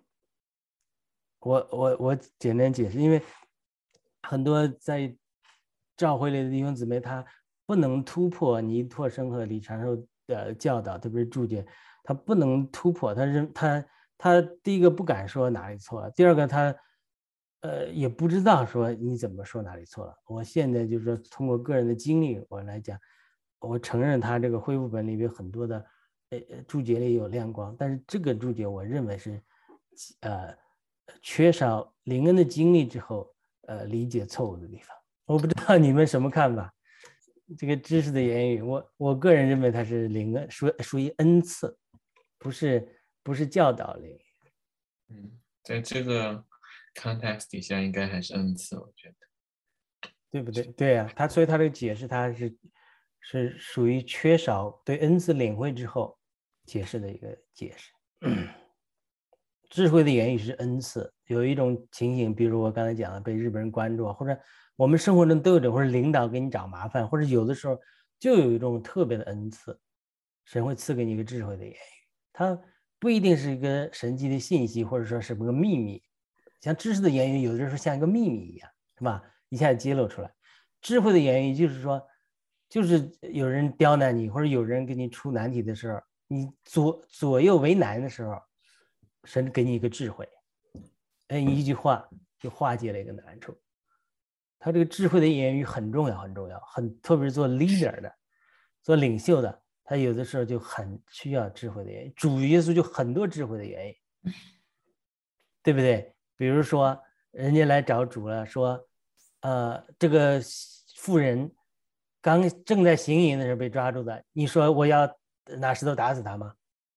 S2: 我我我简单解释，因为很多在教会里的弟兄姊妹，他不能突破尼托生和李长寿的教导，特别是注解，他不能突破。他认他他第一个不敢说哪里错了，第二个他呃也不知道说你怎么说哪里错了。我现在就是说通过个人的经历我来讲，我承认他这个恢复本里面很多的呃注解里有亮光，但是这个注解我认为是呃缺少灵恩的经历之后呃理解错误的地方。我不知道你们什么看法？这个知识的言语，我我个人认为它是灵恩，属属于恩赐，不是不是教导灵。
S3: 嗯，在这个 context 底下，应该还是恩赐，我觉得，
S2: 对不对？对啊，他所以他这个解释，他是是属于缺少对恩赐领会之后解释的一个解释。智慧的言语是恩赐，有一种情形，比如我刚才讲的被日本人关注，或者我们生活中都有种，或者领导给你找麻烦，或者有的时候就有一种特别的恩赐，神会赐给你一个智慧的言语，它不一定是一个神奇的信息，或者说是个秘密。像知识的言语有的时候像一个秘密一样，是吧？一下揭露出来。智慧的言语就是说，就是有人刁难你，或者有人给你出难题的时候，你左左右为难的时候，神给你一个智慧，哎，一句话就化解了一个难处。他这个智慧的言语很重要，很重要，很特别是做 leader 的，做领袖的，他有的时候就很需要智慧的言语。主耶稣就很多智慧的言语，对不对？比如说，人家来找主了，说，呃，这个妇人刚正在行淫的时候被抓住的，你说我要拿石头打死他吗？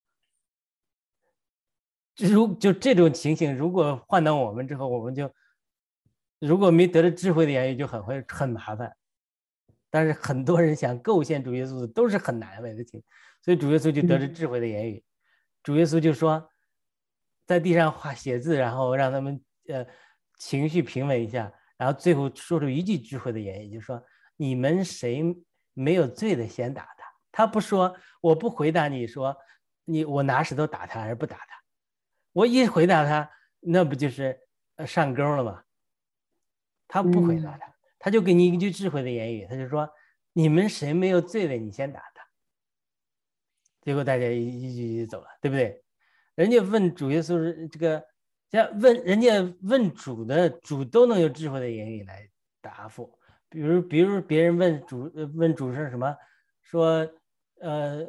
S2: 如就这种情形，如果换到我们之后，我们就如果没得了智慧的言语，就很会很麻烦。但是很多人想构陷主耶稣的都是很难为的情，所以主耶稣就得了智慧的言语。主耶稣就说，在地上画写字，然后让他们呃情绪平稳一下，然后最后说出一句智慧的言语，就说你们谁没有罪的先打他。他不说，我不回答你说你我拿石头打他还是不打他。我一回答他，那不就是上钩了吗？他不回答他，他就给你一句智慧的言语，他就说：“你们谁没有罪的，你先打他。”结果大家一一句就走了，对不对？人家问主耶稣这个，像问人家问主的，主都能有智慧的言语来答复。比如，比如别人问主问主是什么，说呃。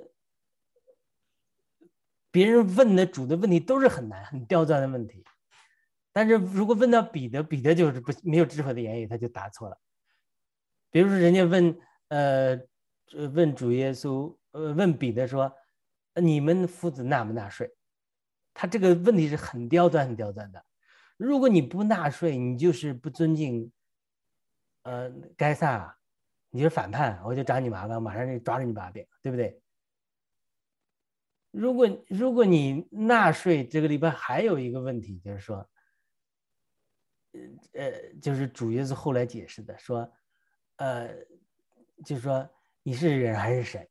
S2: 别人问的主的问题都是很难很刁钻的问题，但是如果问到彼得，彼得就是不没有智慧的言语，他就答错了。比如说人家问呃问主耶稣呃问彼得说，你们父子纳不纳税？他这个问题是很刁钻很刁钻的。如果你不纳税，你就是不尊敬呃该撒，你就是反叛，我就找你麻烦，马上就抓着你把柄，对不对？如果如果你纳税，这个里边还有一个问题，就是说，呃，就是主耶稣后来解释的，说，呃，就是说你是人还是神？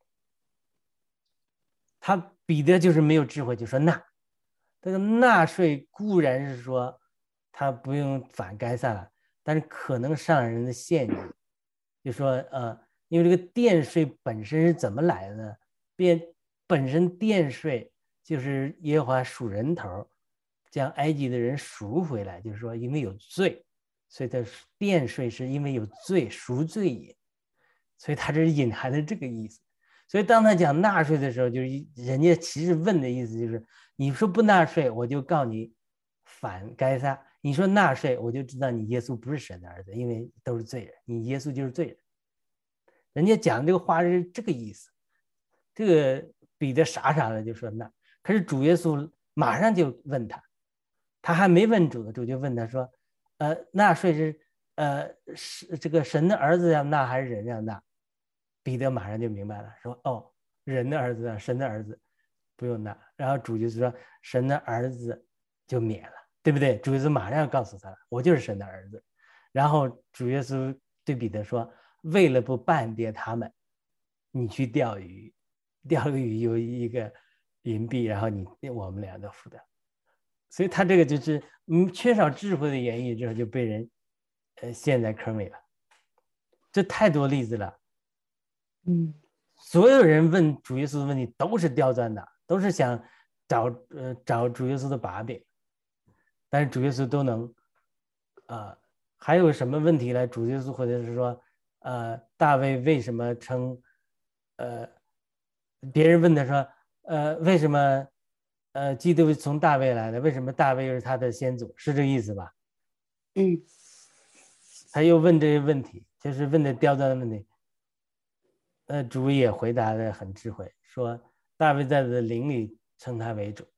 S2: 他彼得就是没有智慧，就说纳，这个纳税固然是说他不用反该撒了，但是可能上人的陷阱，就说呃，因为这个殿税本身是怎么来的呢？变。本身殿税就是耶和华数人头，将埃及的人赎回来，就是说因为有罪，所以他殿税是因为有罪赎罪也，所以他这隐含的这个意思。所以当他讲纳税的时候，就是人家其实问的意思就是，你说不纳税，我就告你反该撒；你说纳税，我就知道你耶稣不是神的儿子，因为都是罪人，你耶稣就是罪人。人家讲这个话是这个意思，这个。彼得傻傻的就说那，可是主耶稣马上就问他，他还没问主的，主就问他说，呃，纳税是呃是这个神的儿子要纳还是人要纳？彼得马上就明白了，说哦，人的儿子啊，神的儿子不用纳。然后主就说神的儿子就免了，对不对？主耶稣马上要告诉他了，我就是神的儿子。然后主耶稣对彼得说，为了不绊跌他们，你去钓鱼。钓个鱼有一个银币，然后你我们俩都付的，所以他这个就是嗯缺少智慧的言语之后就被人呃陷在坑里了。这太多例子了，
S4: 嗯，
S2: 所有人问主耶稣的问题都是刁钻的，都是想找呃找主耶稣的把柄，但是主耶稣都能啊、呃。还有什么问题呢？主耶稣或者是说呃大卫为什么称呃。别人问他说：“呃，为什么，呃，基督从大卫来的？为什么大卫又是他的先祖？是这个意思吧？”
S4: 嗯，
S2: 他又问这些问题，就是问的刁钻的问题。呃，主也回答的很智慧，说大卫在的灵里称他为主。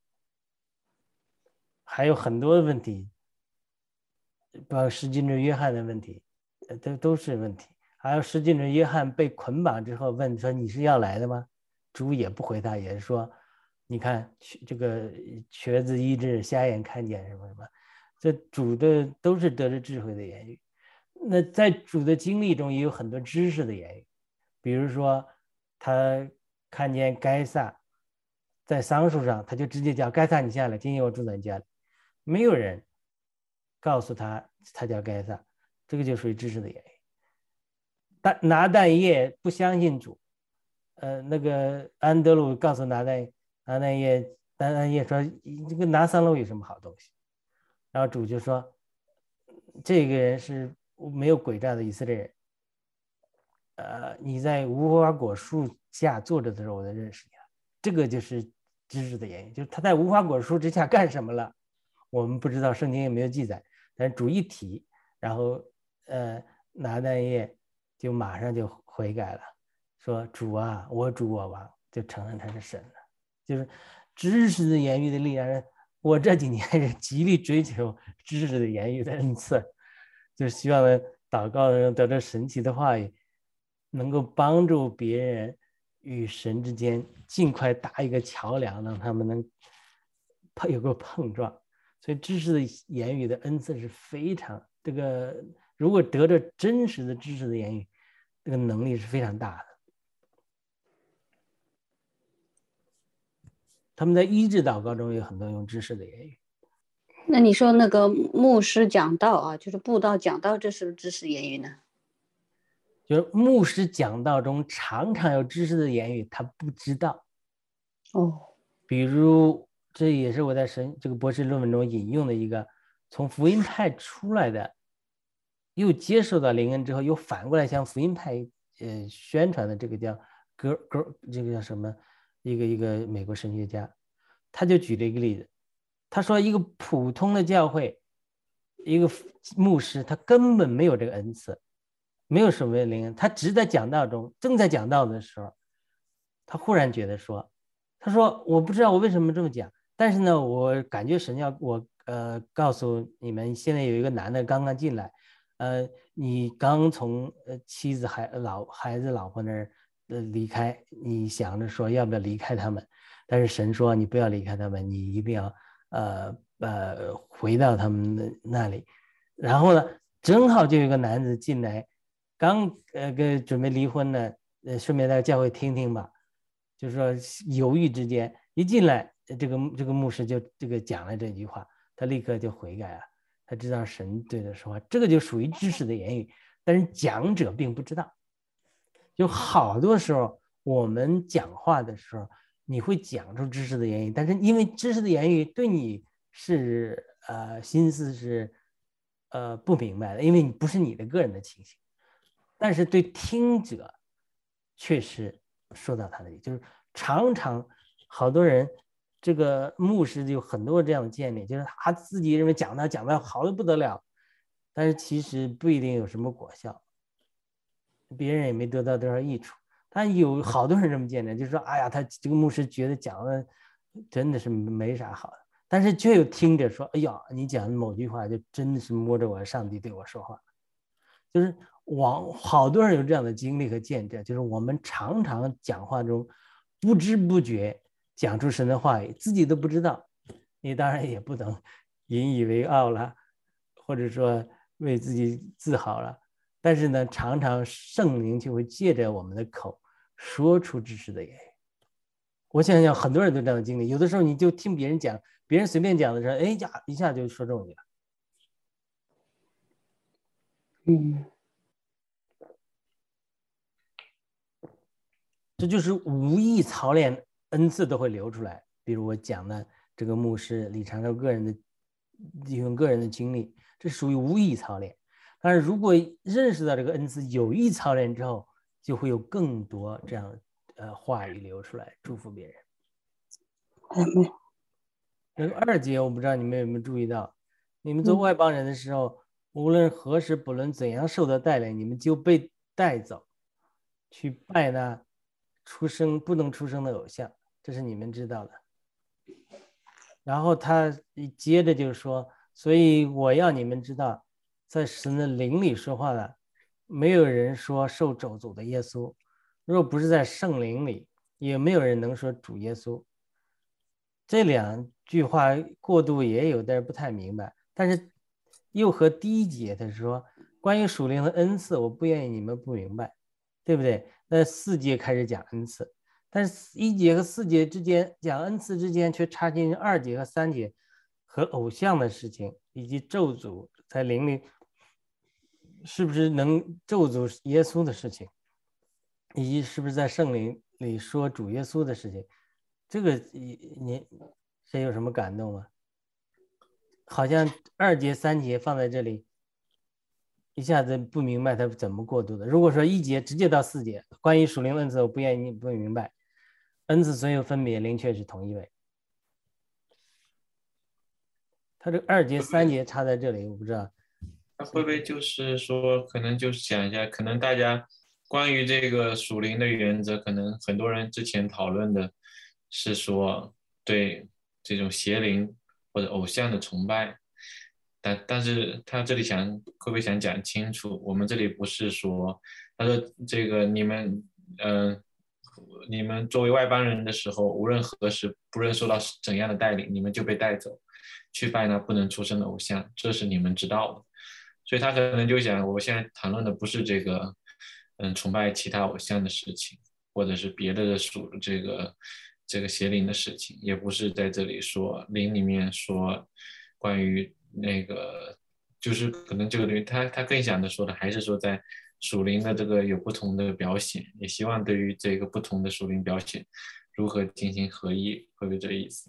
S2: 还有很多问题，包括施浸者约翰的问题，都都是问题。还有施浸者约翰被捆绑之后问说你是要来的吗？主也不回答，也是说你看这个瘸子医治，瞎眼看见什么什么，这主的都是得着智慧的言语。那在主的经历中也有很多知识的言语，比如说他看见该撒在桑树上，他就直接叫该撒你下来，今天我住在你家里，没有人告诉他他叫该撒，这个就属于知识的言语。但拿但业不相信主，呃，那个安德鲁告诉拿但拿但业，拿但业说这个拿撒勒有什么好东西？然后主就说这个人是没有诡诈的以色列人，呃，你在无花果树下坐着的时候，我才认识你了。这个就是知识的言语，就是他在无花果树之下干什么了，我们不知道，圣经也没有记载。但是主一提，然后呃，拿但业就马上就悔改了，说主啊，我主我王，就承认他是神了。就是知识的言语的力量。我这几年是极力追求知识的言语的恩赐，就希望祷告的人得到神奇的话语，能够帮助别人与神之间尽快搭一个桥梁，让他们能有个碰撞。所以知识的言语的恩赐是非常这个，如果得着真实的知识的言语，这个能力是非常大的。他们在医治祷告中有很多用知识的言语。
S4: 那你说那个牧师讲道啊，就是布道讲道，这是不是知识言语呢？
S2: 就是牧师讲道中常常有知识的言语，他不知道。
S4: 哦，
S2: 比如这也是我在神这个博士论文中引用的一个从福音派出来的，又接受到灵恩之后，又反过来向福音派呃宣传的这个叫格格这个叫什么？一个一个美国神学家，他就举了一个例子，他说一个普通的教会，一个牧师他根本没有这个恩赐，没有什么灵恩，他只在讲道中，正在讲道的时候，他忽然觉得说，他说我不知道我为什么这么讲，但是呢，我感觉神要我呃告诉你们，现在有一个男的刚刚进来，呃，你刚从呃妻子孩老孩子老婆那儿呃离开，你想着说要不要离开他们，但是神说你不要离开他们，你一定要呃呃回到他们的那里。然后呢，正好就有个男子进来，刚呃跟准备离婚呢，呃顺便在教会听听吧，就是说犹豫之间一进来，这个这个牧师就这个讲了这句话，他立刻就悔改了，他知道神对他说话，这个就属于知识的言语，但是讲者并不知道。就好多时候我们讲话的时候，你会讲出知识的言语，但是因为知识的言语对你是呃心思是呃不明白的，因为你不是你的个人的情形，但是对听者确实说到他的，就是常常好多人这个牧师有很多这样的见解，就是他自己认为讲他讲的好的不得了，但是其实不一定有什么果效，别人也没得到多少益处。但有好多人这么见解，就是说哎呀，他这个牧师觉得讲的真的是没啥好的，但是却有听着说，哎呀，你讲的某句话就真的是摸着我上帝对我说话。就是往好多人有这样的经历和见证，就是我们常常讲话中不知不觉讲出神的话语，自己都不知道，你当然也不能引以为傲了，或者说为自己自豪了，但是呢，常常圣灵就会借着我们的口说出知识的言语。我想想很多人都这样的经历，有的时候你就听别人讲，别人随便讲的时候，哎呀，一下就说中你了。
S4: 嗯，
S2: 这就是无意操练恩赐都会流出来。比如我讲的这个牧师李长寿个人的用个人的经历，这属于无意操练。但是如果认识到这个恩赐，有意操练之后，就会有更多这样呃话语流出来，祝福别人。
S4: 嗯，
S2: 那个二节我不知道你们有没有注意到，你们做外邦人的时候，无论何时不论怎样受到带领，你们就被带走去拜那出生不能出生的偶像，这是你们知道的。 然后他接着就说，所以我要你们知道，在神的灵里说话的，没有人说受咒诅的耶稣，若不是在圣灵里，也没有人能说主耶稣。这两句话过渡也有点不太明白，但是又和第一节他说关于属灵的恩赐，我不愿意你们不明白，对不对？那四节开始讲恩赐，但是一节和四节之间讲恩赐之间却插进二节和三节和偶像的事情，以及咒诅在灵里是不是能咒诅耶稣的事情，以及是不是在圣灵里说主耶稣的事情。这个你谁有什么感动吗？好像二节三节放在这里一下子不明白他怎么过渡的。如果说一节直接到四节，关于属灵恩赐我不愿意不明白，恩赐虽有分别，灵却是同一位。他这二节三节插在这里，我不知道
S3: 他会不会就是说可能就是想一下，可能大家关于这个属灵的原则，可能很多人之前讨论的是说对这种邪灵或者偶像的崇拜，但但是他这里想会不会想讲清楚，我们这里不是说，他说这个你们嗯、呃、你们作为外邦人的时候，无论何时，不论受到怎样的带领，你们就被带走去拜那不能出生的偶像，这是你们知道的。所以他可能就想，我现在谈论的不是这个嗯崇拜其他偶像的事情，或者是别的属这个这个邪灵的事情，也不是在这里说灵里面说关于那个，就是可能这个东西他他更想的说的还是说在属灵的这个有不同的表现，也希望对于这个不同的属灵表现如何进行合一，会不会这个意思？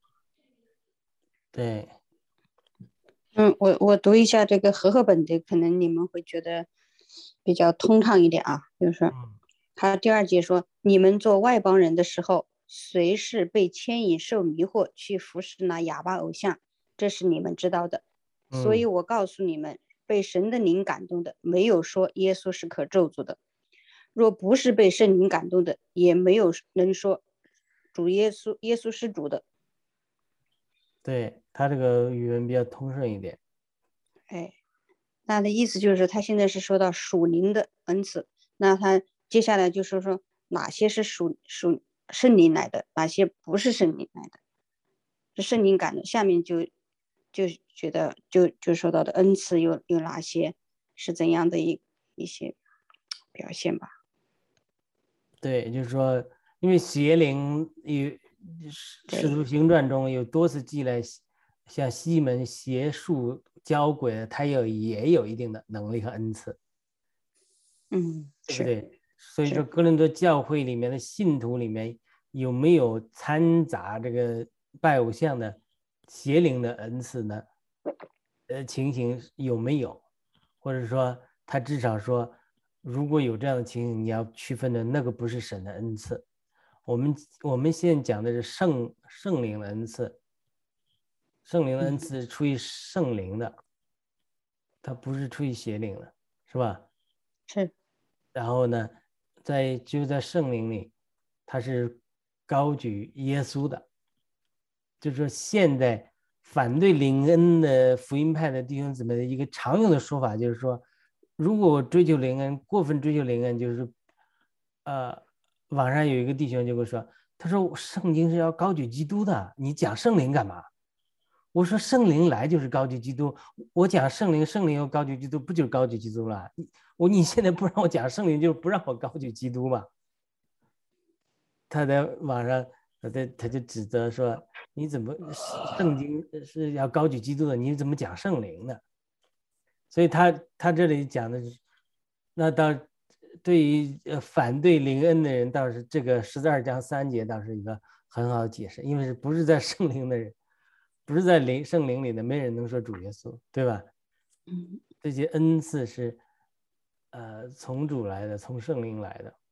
S2: 对。
S4: 嗯，我我读一下这个和合本的，可能你们会觉得比较通畅一点啊。就是说，他第二节说，你们做外邦人的时候，随时被牵引受迷惑去服侍那哑巴偶像，这是你们知道的。所以我告诉你们，被神的灵感动的，没有说耶稣是可咒诅的；若不是被圣灵感动的，也没有能说主耶稣耶稣是主的。
S2: 对，他这个语文比较通顺一点。
S4: 哎，那的意思就是他现在是说到属灵的恩赐，那他接下来就说说哪些是属属圣灵来的，哪些不是圣灵来的，是圣灵感的。下面就就觉得就就说到的恩赐有有哪些，是怎样的一一些表现吧。
S2: 对，就是说，因为邪灵有使徒行传中有多次记来，像西门邪术教鬼，他有也有一定的能力和恩赐，
S4: 嗯，
S2: 对不对？所以说，哥林多教会里面的信徒里面有没有掺杂这个拜偶像的邪灵的恩赐呢？呃，情形有没有？或者说，他至少说，如果有这样的情形，你要区分的那个不是神的恩赐。我们我们现在讲的是圣圣灵的恩赐，圣灵的恩赐是出于圣灵的，它不是出于邪灵的，是吧？
S4: 是。
S2: 然后呢，在就在圣灵里，它是高举耶稣的。就是说，现在反对灵恩的福音派的弟兄姊妹的一个常用的说法，就是说，如果我追求灵恩，过分追求灵恩，就是，呃，网上有一个弟兄就会说，他说圣经是要高举基督的，你讲圣灵干嘛？我说圣灵来就是高举基督，我讲圣灵，圣灵又高举基督，不就是高举基督了？我你现在不让我讲圣灵，就是不让我高举基督嘛？他在网上，他他就指责说，你怎么圣经是要高举基督的，你怎么讲圣灵呢？所以他他这里讲的是，那倒对于反对灵恩的人，倒是这个十二章三节倒是一个很好的解释，因为是不是在圣灵的人，不是在灵圣灵里的，没人能说主耶稣，对吧？
S4: 嗯，
S2: 这些恩赐是呃从主来的，从圣灵来的。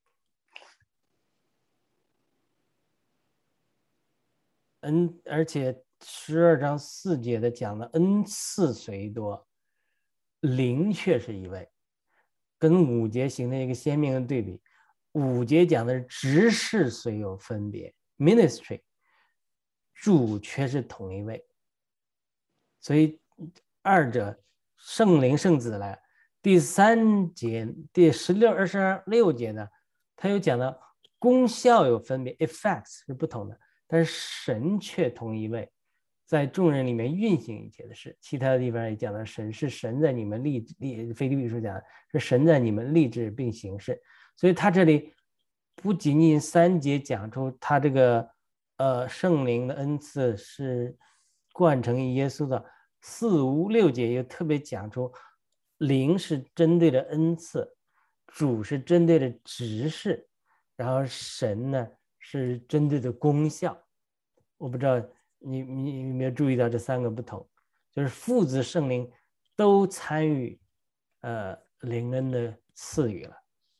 S2: 恩，而且十二章四节的讲的恩赐虽多，灵却是一位，跟五节形成一个鲜明的对比。五节讲的是执事虽有分别 ，ministry， 主却是同一位。所以二者圣灵圣子来。第三节第十六二十六节呢，他又讲到功效有分别 effects 是不同的，但是神却同一位，在众人里面运行一切的事。其他的地方也讲到神是神在你们立立腓立比书讲的是神在你们立志并行事。所以他这里不仅仅三节讲出他这个呃圣灵的恩赐是贯成于耶稣的，四五六节又特别讲出灵是针对的恩赐，主是针对的职事，然后神呢是针对的功效。我不知道你你有没有注意到这三个不同，就是父子圣灵都参与呃灵恩的赐予了，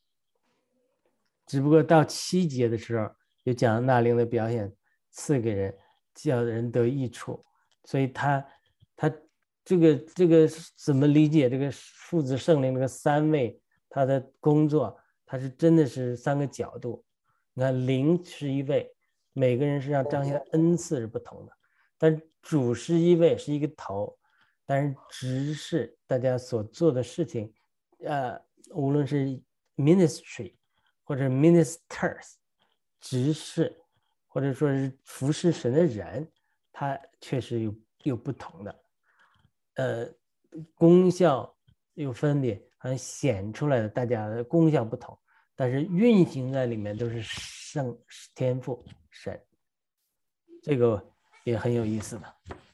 S2: 只不过到七节的时候就讲那灵的表现赐给人，叫人得益处。所以他他这个这个怎么理解这个父子圣灵这个三位他的工作，他是真的是三个角度。你看灵是一位，每个人身上彰显的恩赐是不同的，但主是一位，是一个头，但是职事大家所做的事情呃，无论是 ministry 或者 ministers 职事，或者说是服侍神的人，他确实有有不同的呃功效有分别，好像显出来的大家的功效不同，但是运行在里面都是圣天父神，这个也很有意思的。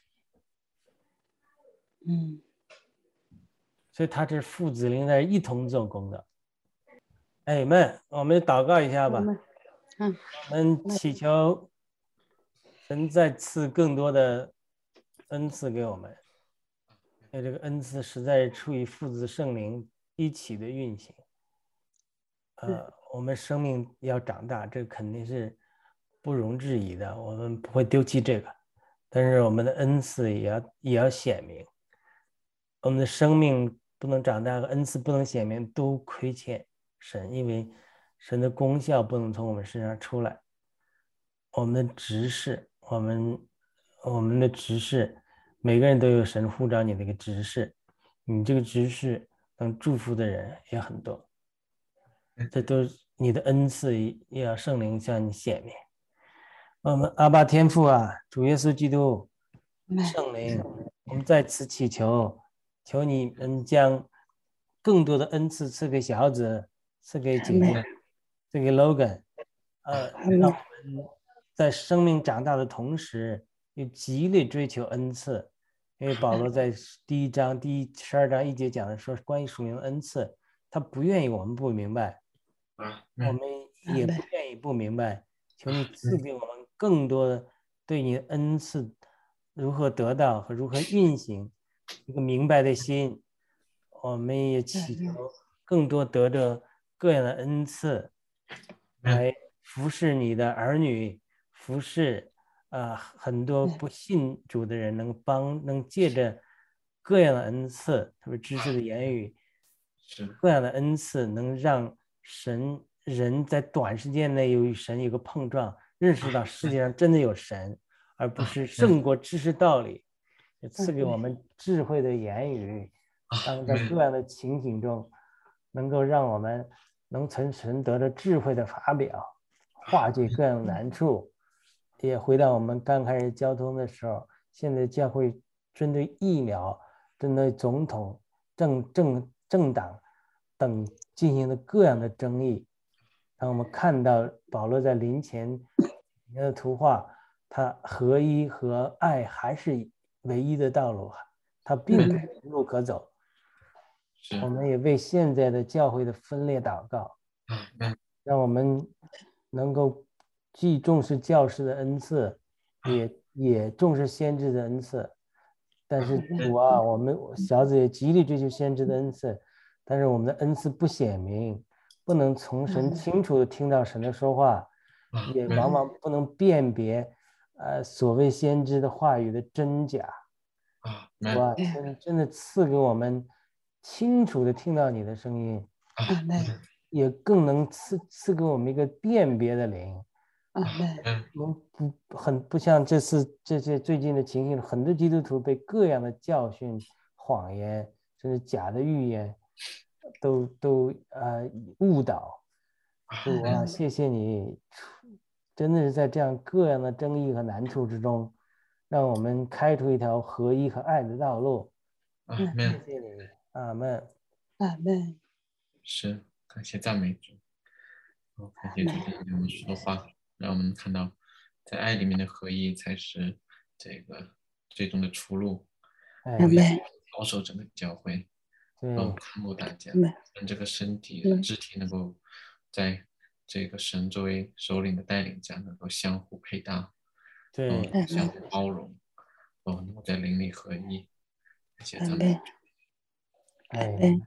S4: 嗯，
S2: 所以他这父子灵在一同做工的。哎们，我们祷告一下吧。
S4: 嗯，
S2: 我们祈求神再赐更多的恩赐给我们，因为这个恩赐实在是出于父子圣灵一起的运行。呃，我们生命要长大，这肯定是不容置疑的，我们不会丢弃这个。但是我们的恩赐也要也要显明，我们的生命不能长大和恩赐不能显明，都亏欠神，因为神的功效不能从我们身上出来。我们的职事，我们我们的职事，每个人都有神呼召你的一个职事，你这个职事能祝福的人也很多，这都是你的恩赐，也要圣灵向你显明。我们阿爸天父啊，主耶稣基督，圣灵，我们在此祈求，求你们将更多的恩赐赐给小子，赐给姐姐，赐给 Logan， 呃，让我们在生命长大的同时，又极力追求恩赐。因为保罗在第一章第十二章一节讲的说，关于属灵的恩赐，他不愿意我们不明白，我们也不愿意不明白。求你赐给我们更多的对你的恩赐如何得到和如何运行一个明白的心。我们也祈求更多得着各样的恩赐，来服侍你的儿女，服侍呃很多不信主的人，能帮能借着各样的恩赐，特别知识的言语，各样的恩赐能让神人在短时间内有与神有个碰撞，认识到世界上真的有神，而不是胜过知识道理。也赐给我们智慧的言语，当在各样的情景中能够让我们能从神得到智慧的发表，化解各样难处。也回到我们刚开始交通的时候，现在教会针对疫苗，针对总统政政政党等进行的各样的争议，当我们看到保罗在临前的图画，他合一和爱还是唯一的道路，他并不是路可走。我们也为现在的教会的分裂祷告，让我们能够既重视教师的恩赐，也也重视先知的恩赐。但是主啊，我们小子也极力追求先知的恩赐，但是我们的恩赐不显明，不能从神清楚的听到神的说话，也往往不能辨别呃所谓先知的话语的真假。主啊，求你真的赐给我们清楚的听到你的声音，也更能赐赐给我们一个辨别的灵， 我们不很不像这次这些最近的情形，很多基督徒被各样的教训、谎言，甚至假的预言，都都呃误导。主啊，谢谢你，真的是在这样各样的争议和难处之中，让我们开出一条合一和爱的道路。
S3: 阿门。
S2: 谢谢你，阿门，
S4: 阿门。
S3: 是，感谢赞美主。哦，感谢主给我们说话，让我们看到，在爱里面的合一才是这个最终的出路。
S4: 阿门。
S3: 保守整个教会，
S2: 嗯，
S3: 看顾大家，让这个身体、肢体能够在这个神作为首领的带领下，能够相互配搭，
S2: 对，
S3: 相互包容，哦，能够在灵里合一。感谢赞
S4: 美。
S2: 阿门。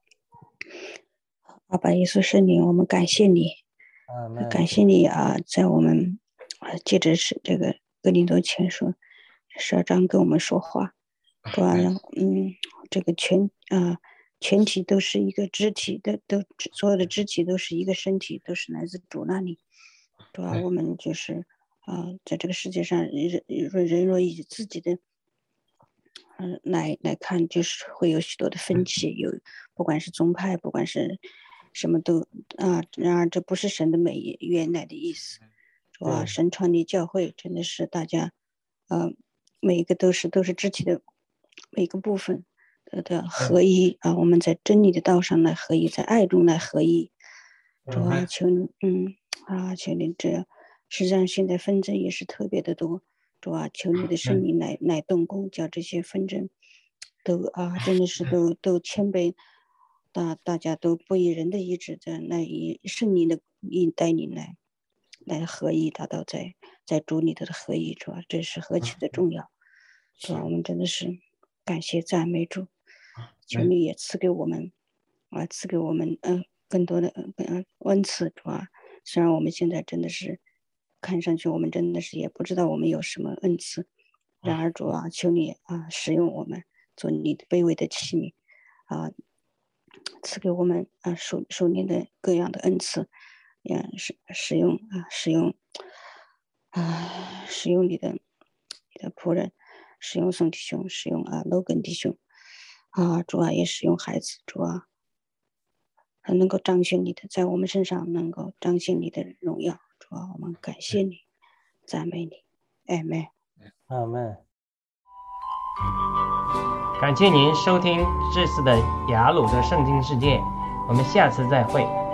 S4: 阿爸耶稣圣灵，我们感谢你，感谢你啊，在我们啊，借着是这个哥林多前书十二章跟我们说话，主要让嗯，这个全啊全体都是一个肢体的，都所有的肢体都是一个身体，都是来自主那里。主要我们就是啊，在这个世界上人人人若以自己的嗯、呃、来来看，就是会有许多的分歧，有不管是宗派，不管是什么都啊，然而这不是神的美原来的意思。主啊，神创立教会真的是大家，呃，每一个都是都是肢体的每个部分的合一啊，我们在真理的道上来合一，在爱中来合一。主啊，求你，嗯啊，求你这样，实际上现在纷争也是特别的多。主啊，求你的圣灵来来动工，叫这些纷争都啊，真的是都都谦卑。大大家都不以人的意志的来以圣灵的引带领来来合一，达到在在主里头的合一，主啊，这是何其的重要！主啊，我们真的是感谢赞美主，求你也赐给我们啊，赐给我们嗯、呃、更多的嗯、呃、恩赐，主啊，虽然我们现在真的是看上去我们真的是也不知道我们有什么恩赐，然而主啊，求你啊使用我们做你的卑微的器皿啊。赐给我们啊属属灵的各样的恩赐，也使使用啊使用啊使用你的你的仆人，使用宋弟兄，使用啊罗根弟兄啊，主啊也使用孩子，主啊能够彰显你的，在我们身上能够彰显你的荣耀，主啊我们感谢你，赞美你，阿们，
S2: 阿们。感谢您收听这次的雅鲁的圣经世界，我们下次再会。